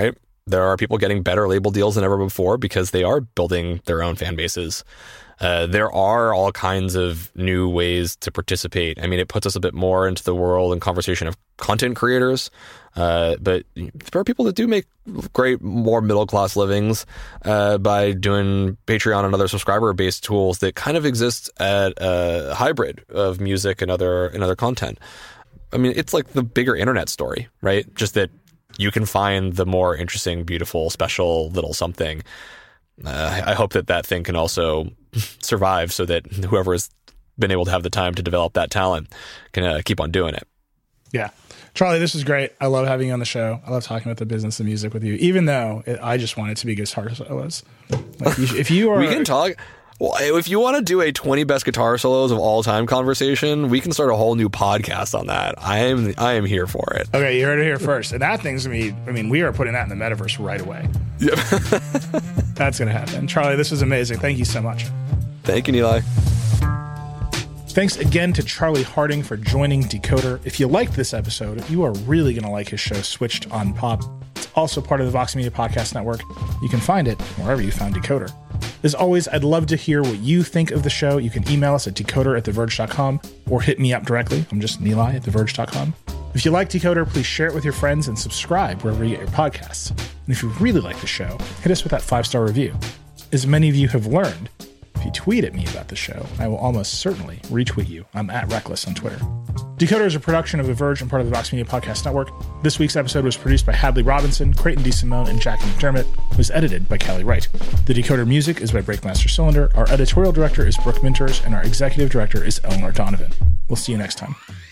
There are people getting better label deals than ever before because they are building their own fan bases. There are all kinds of new ways to participate. I mean, it puts us a bit more into the world and conversation of content creators. But there are people that do make great, more middle-class livings by doing Patreon and other subscriber-based tools that kind of exist at a hybrid of music and other content. I mean, it's like the bigger internet story, right? Just that you can find the more interesting, beautiful, special little something. I hope that thing can also survive so that whoever has been able to have the time to develop that talent can keep on doing it. Yeah. Charlie, this is great. I love having you on the show. I love talking about the business of music with you, even though I just want it to be guitar solos. Like, if you are... We can talk... Well, if you want to do a 20 best guitar solos of all time conversation, we can start a whole new podcast on that. I am here for it. Okay, you heard it here first. And that thing's going to be, I mean, we are putting that in the metaverse right away. Yep. That's going to happen. Charlie, this was amazing. Thank you so much. Thank you, Nilay. Thanks again to Charlie Harding for joining Decoder. If you liked this episode, you are really going to like his show, Switched on Pop. It's also part of the Vox Media Podcast Network. You can find it wherever you found Decoder. As always, I'd love to hear what you think of the show. You can email us at decoder@theverge.com or hit me up directly. I'm just Nilay@theverge.com. If you like Decoder, please share it with your friends and subscribe wherever you get your podcasts. And if you really like the show, hit us with that 5-star review. As many of you have learned, if you tweet at me about the show, I will almost certainly retweet you. I'm @Reckless on Twitter. Decoder is a production of The Verge and part of the Vox Media Podcast Network. This week's episode was produced by Hadley Robinson, Creighton D. Simone, and Jackie McDermott. It was edited by Callie Wright. The Decoder music is by Breakmaster Cylinder. Our editorial director is Brooke Minters, and our executive director is Eleanor Donovan. We'll see you next time.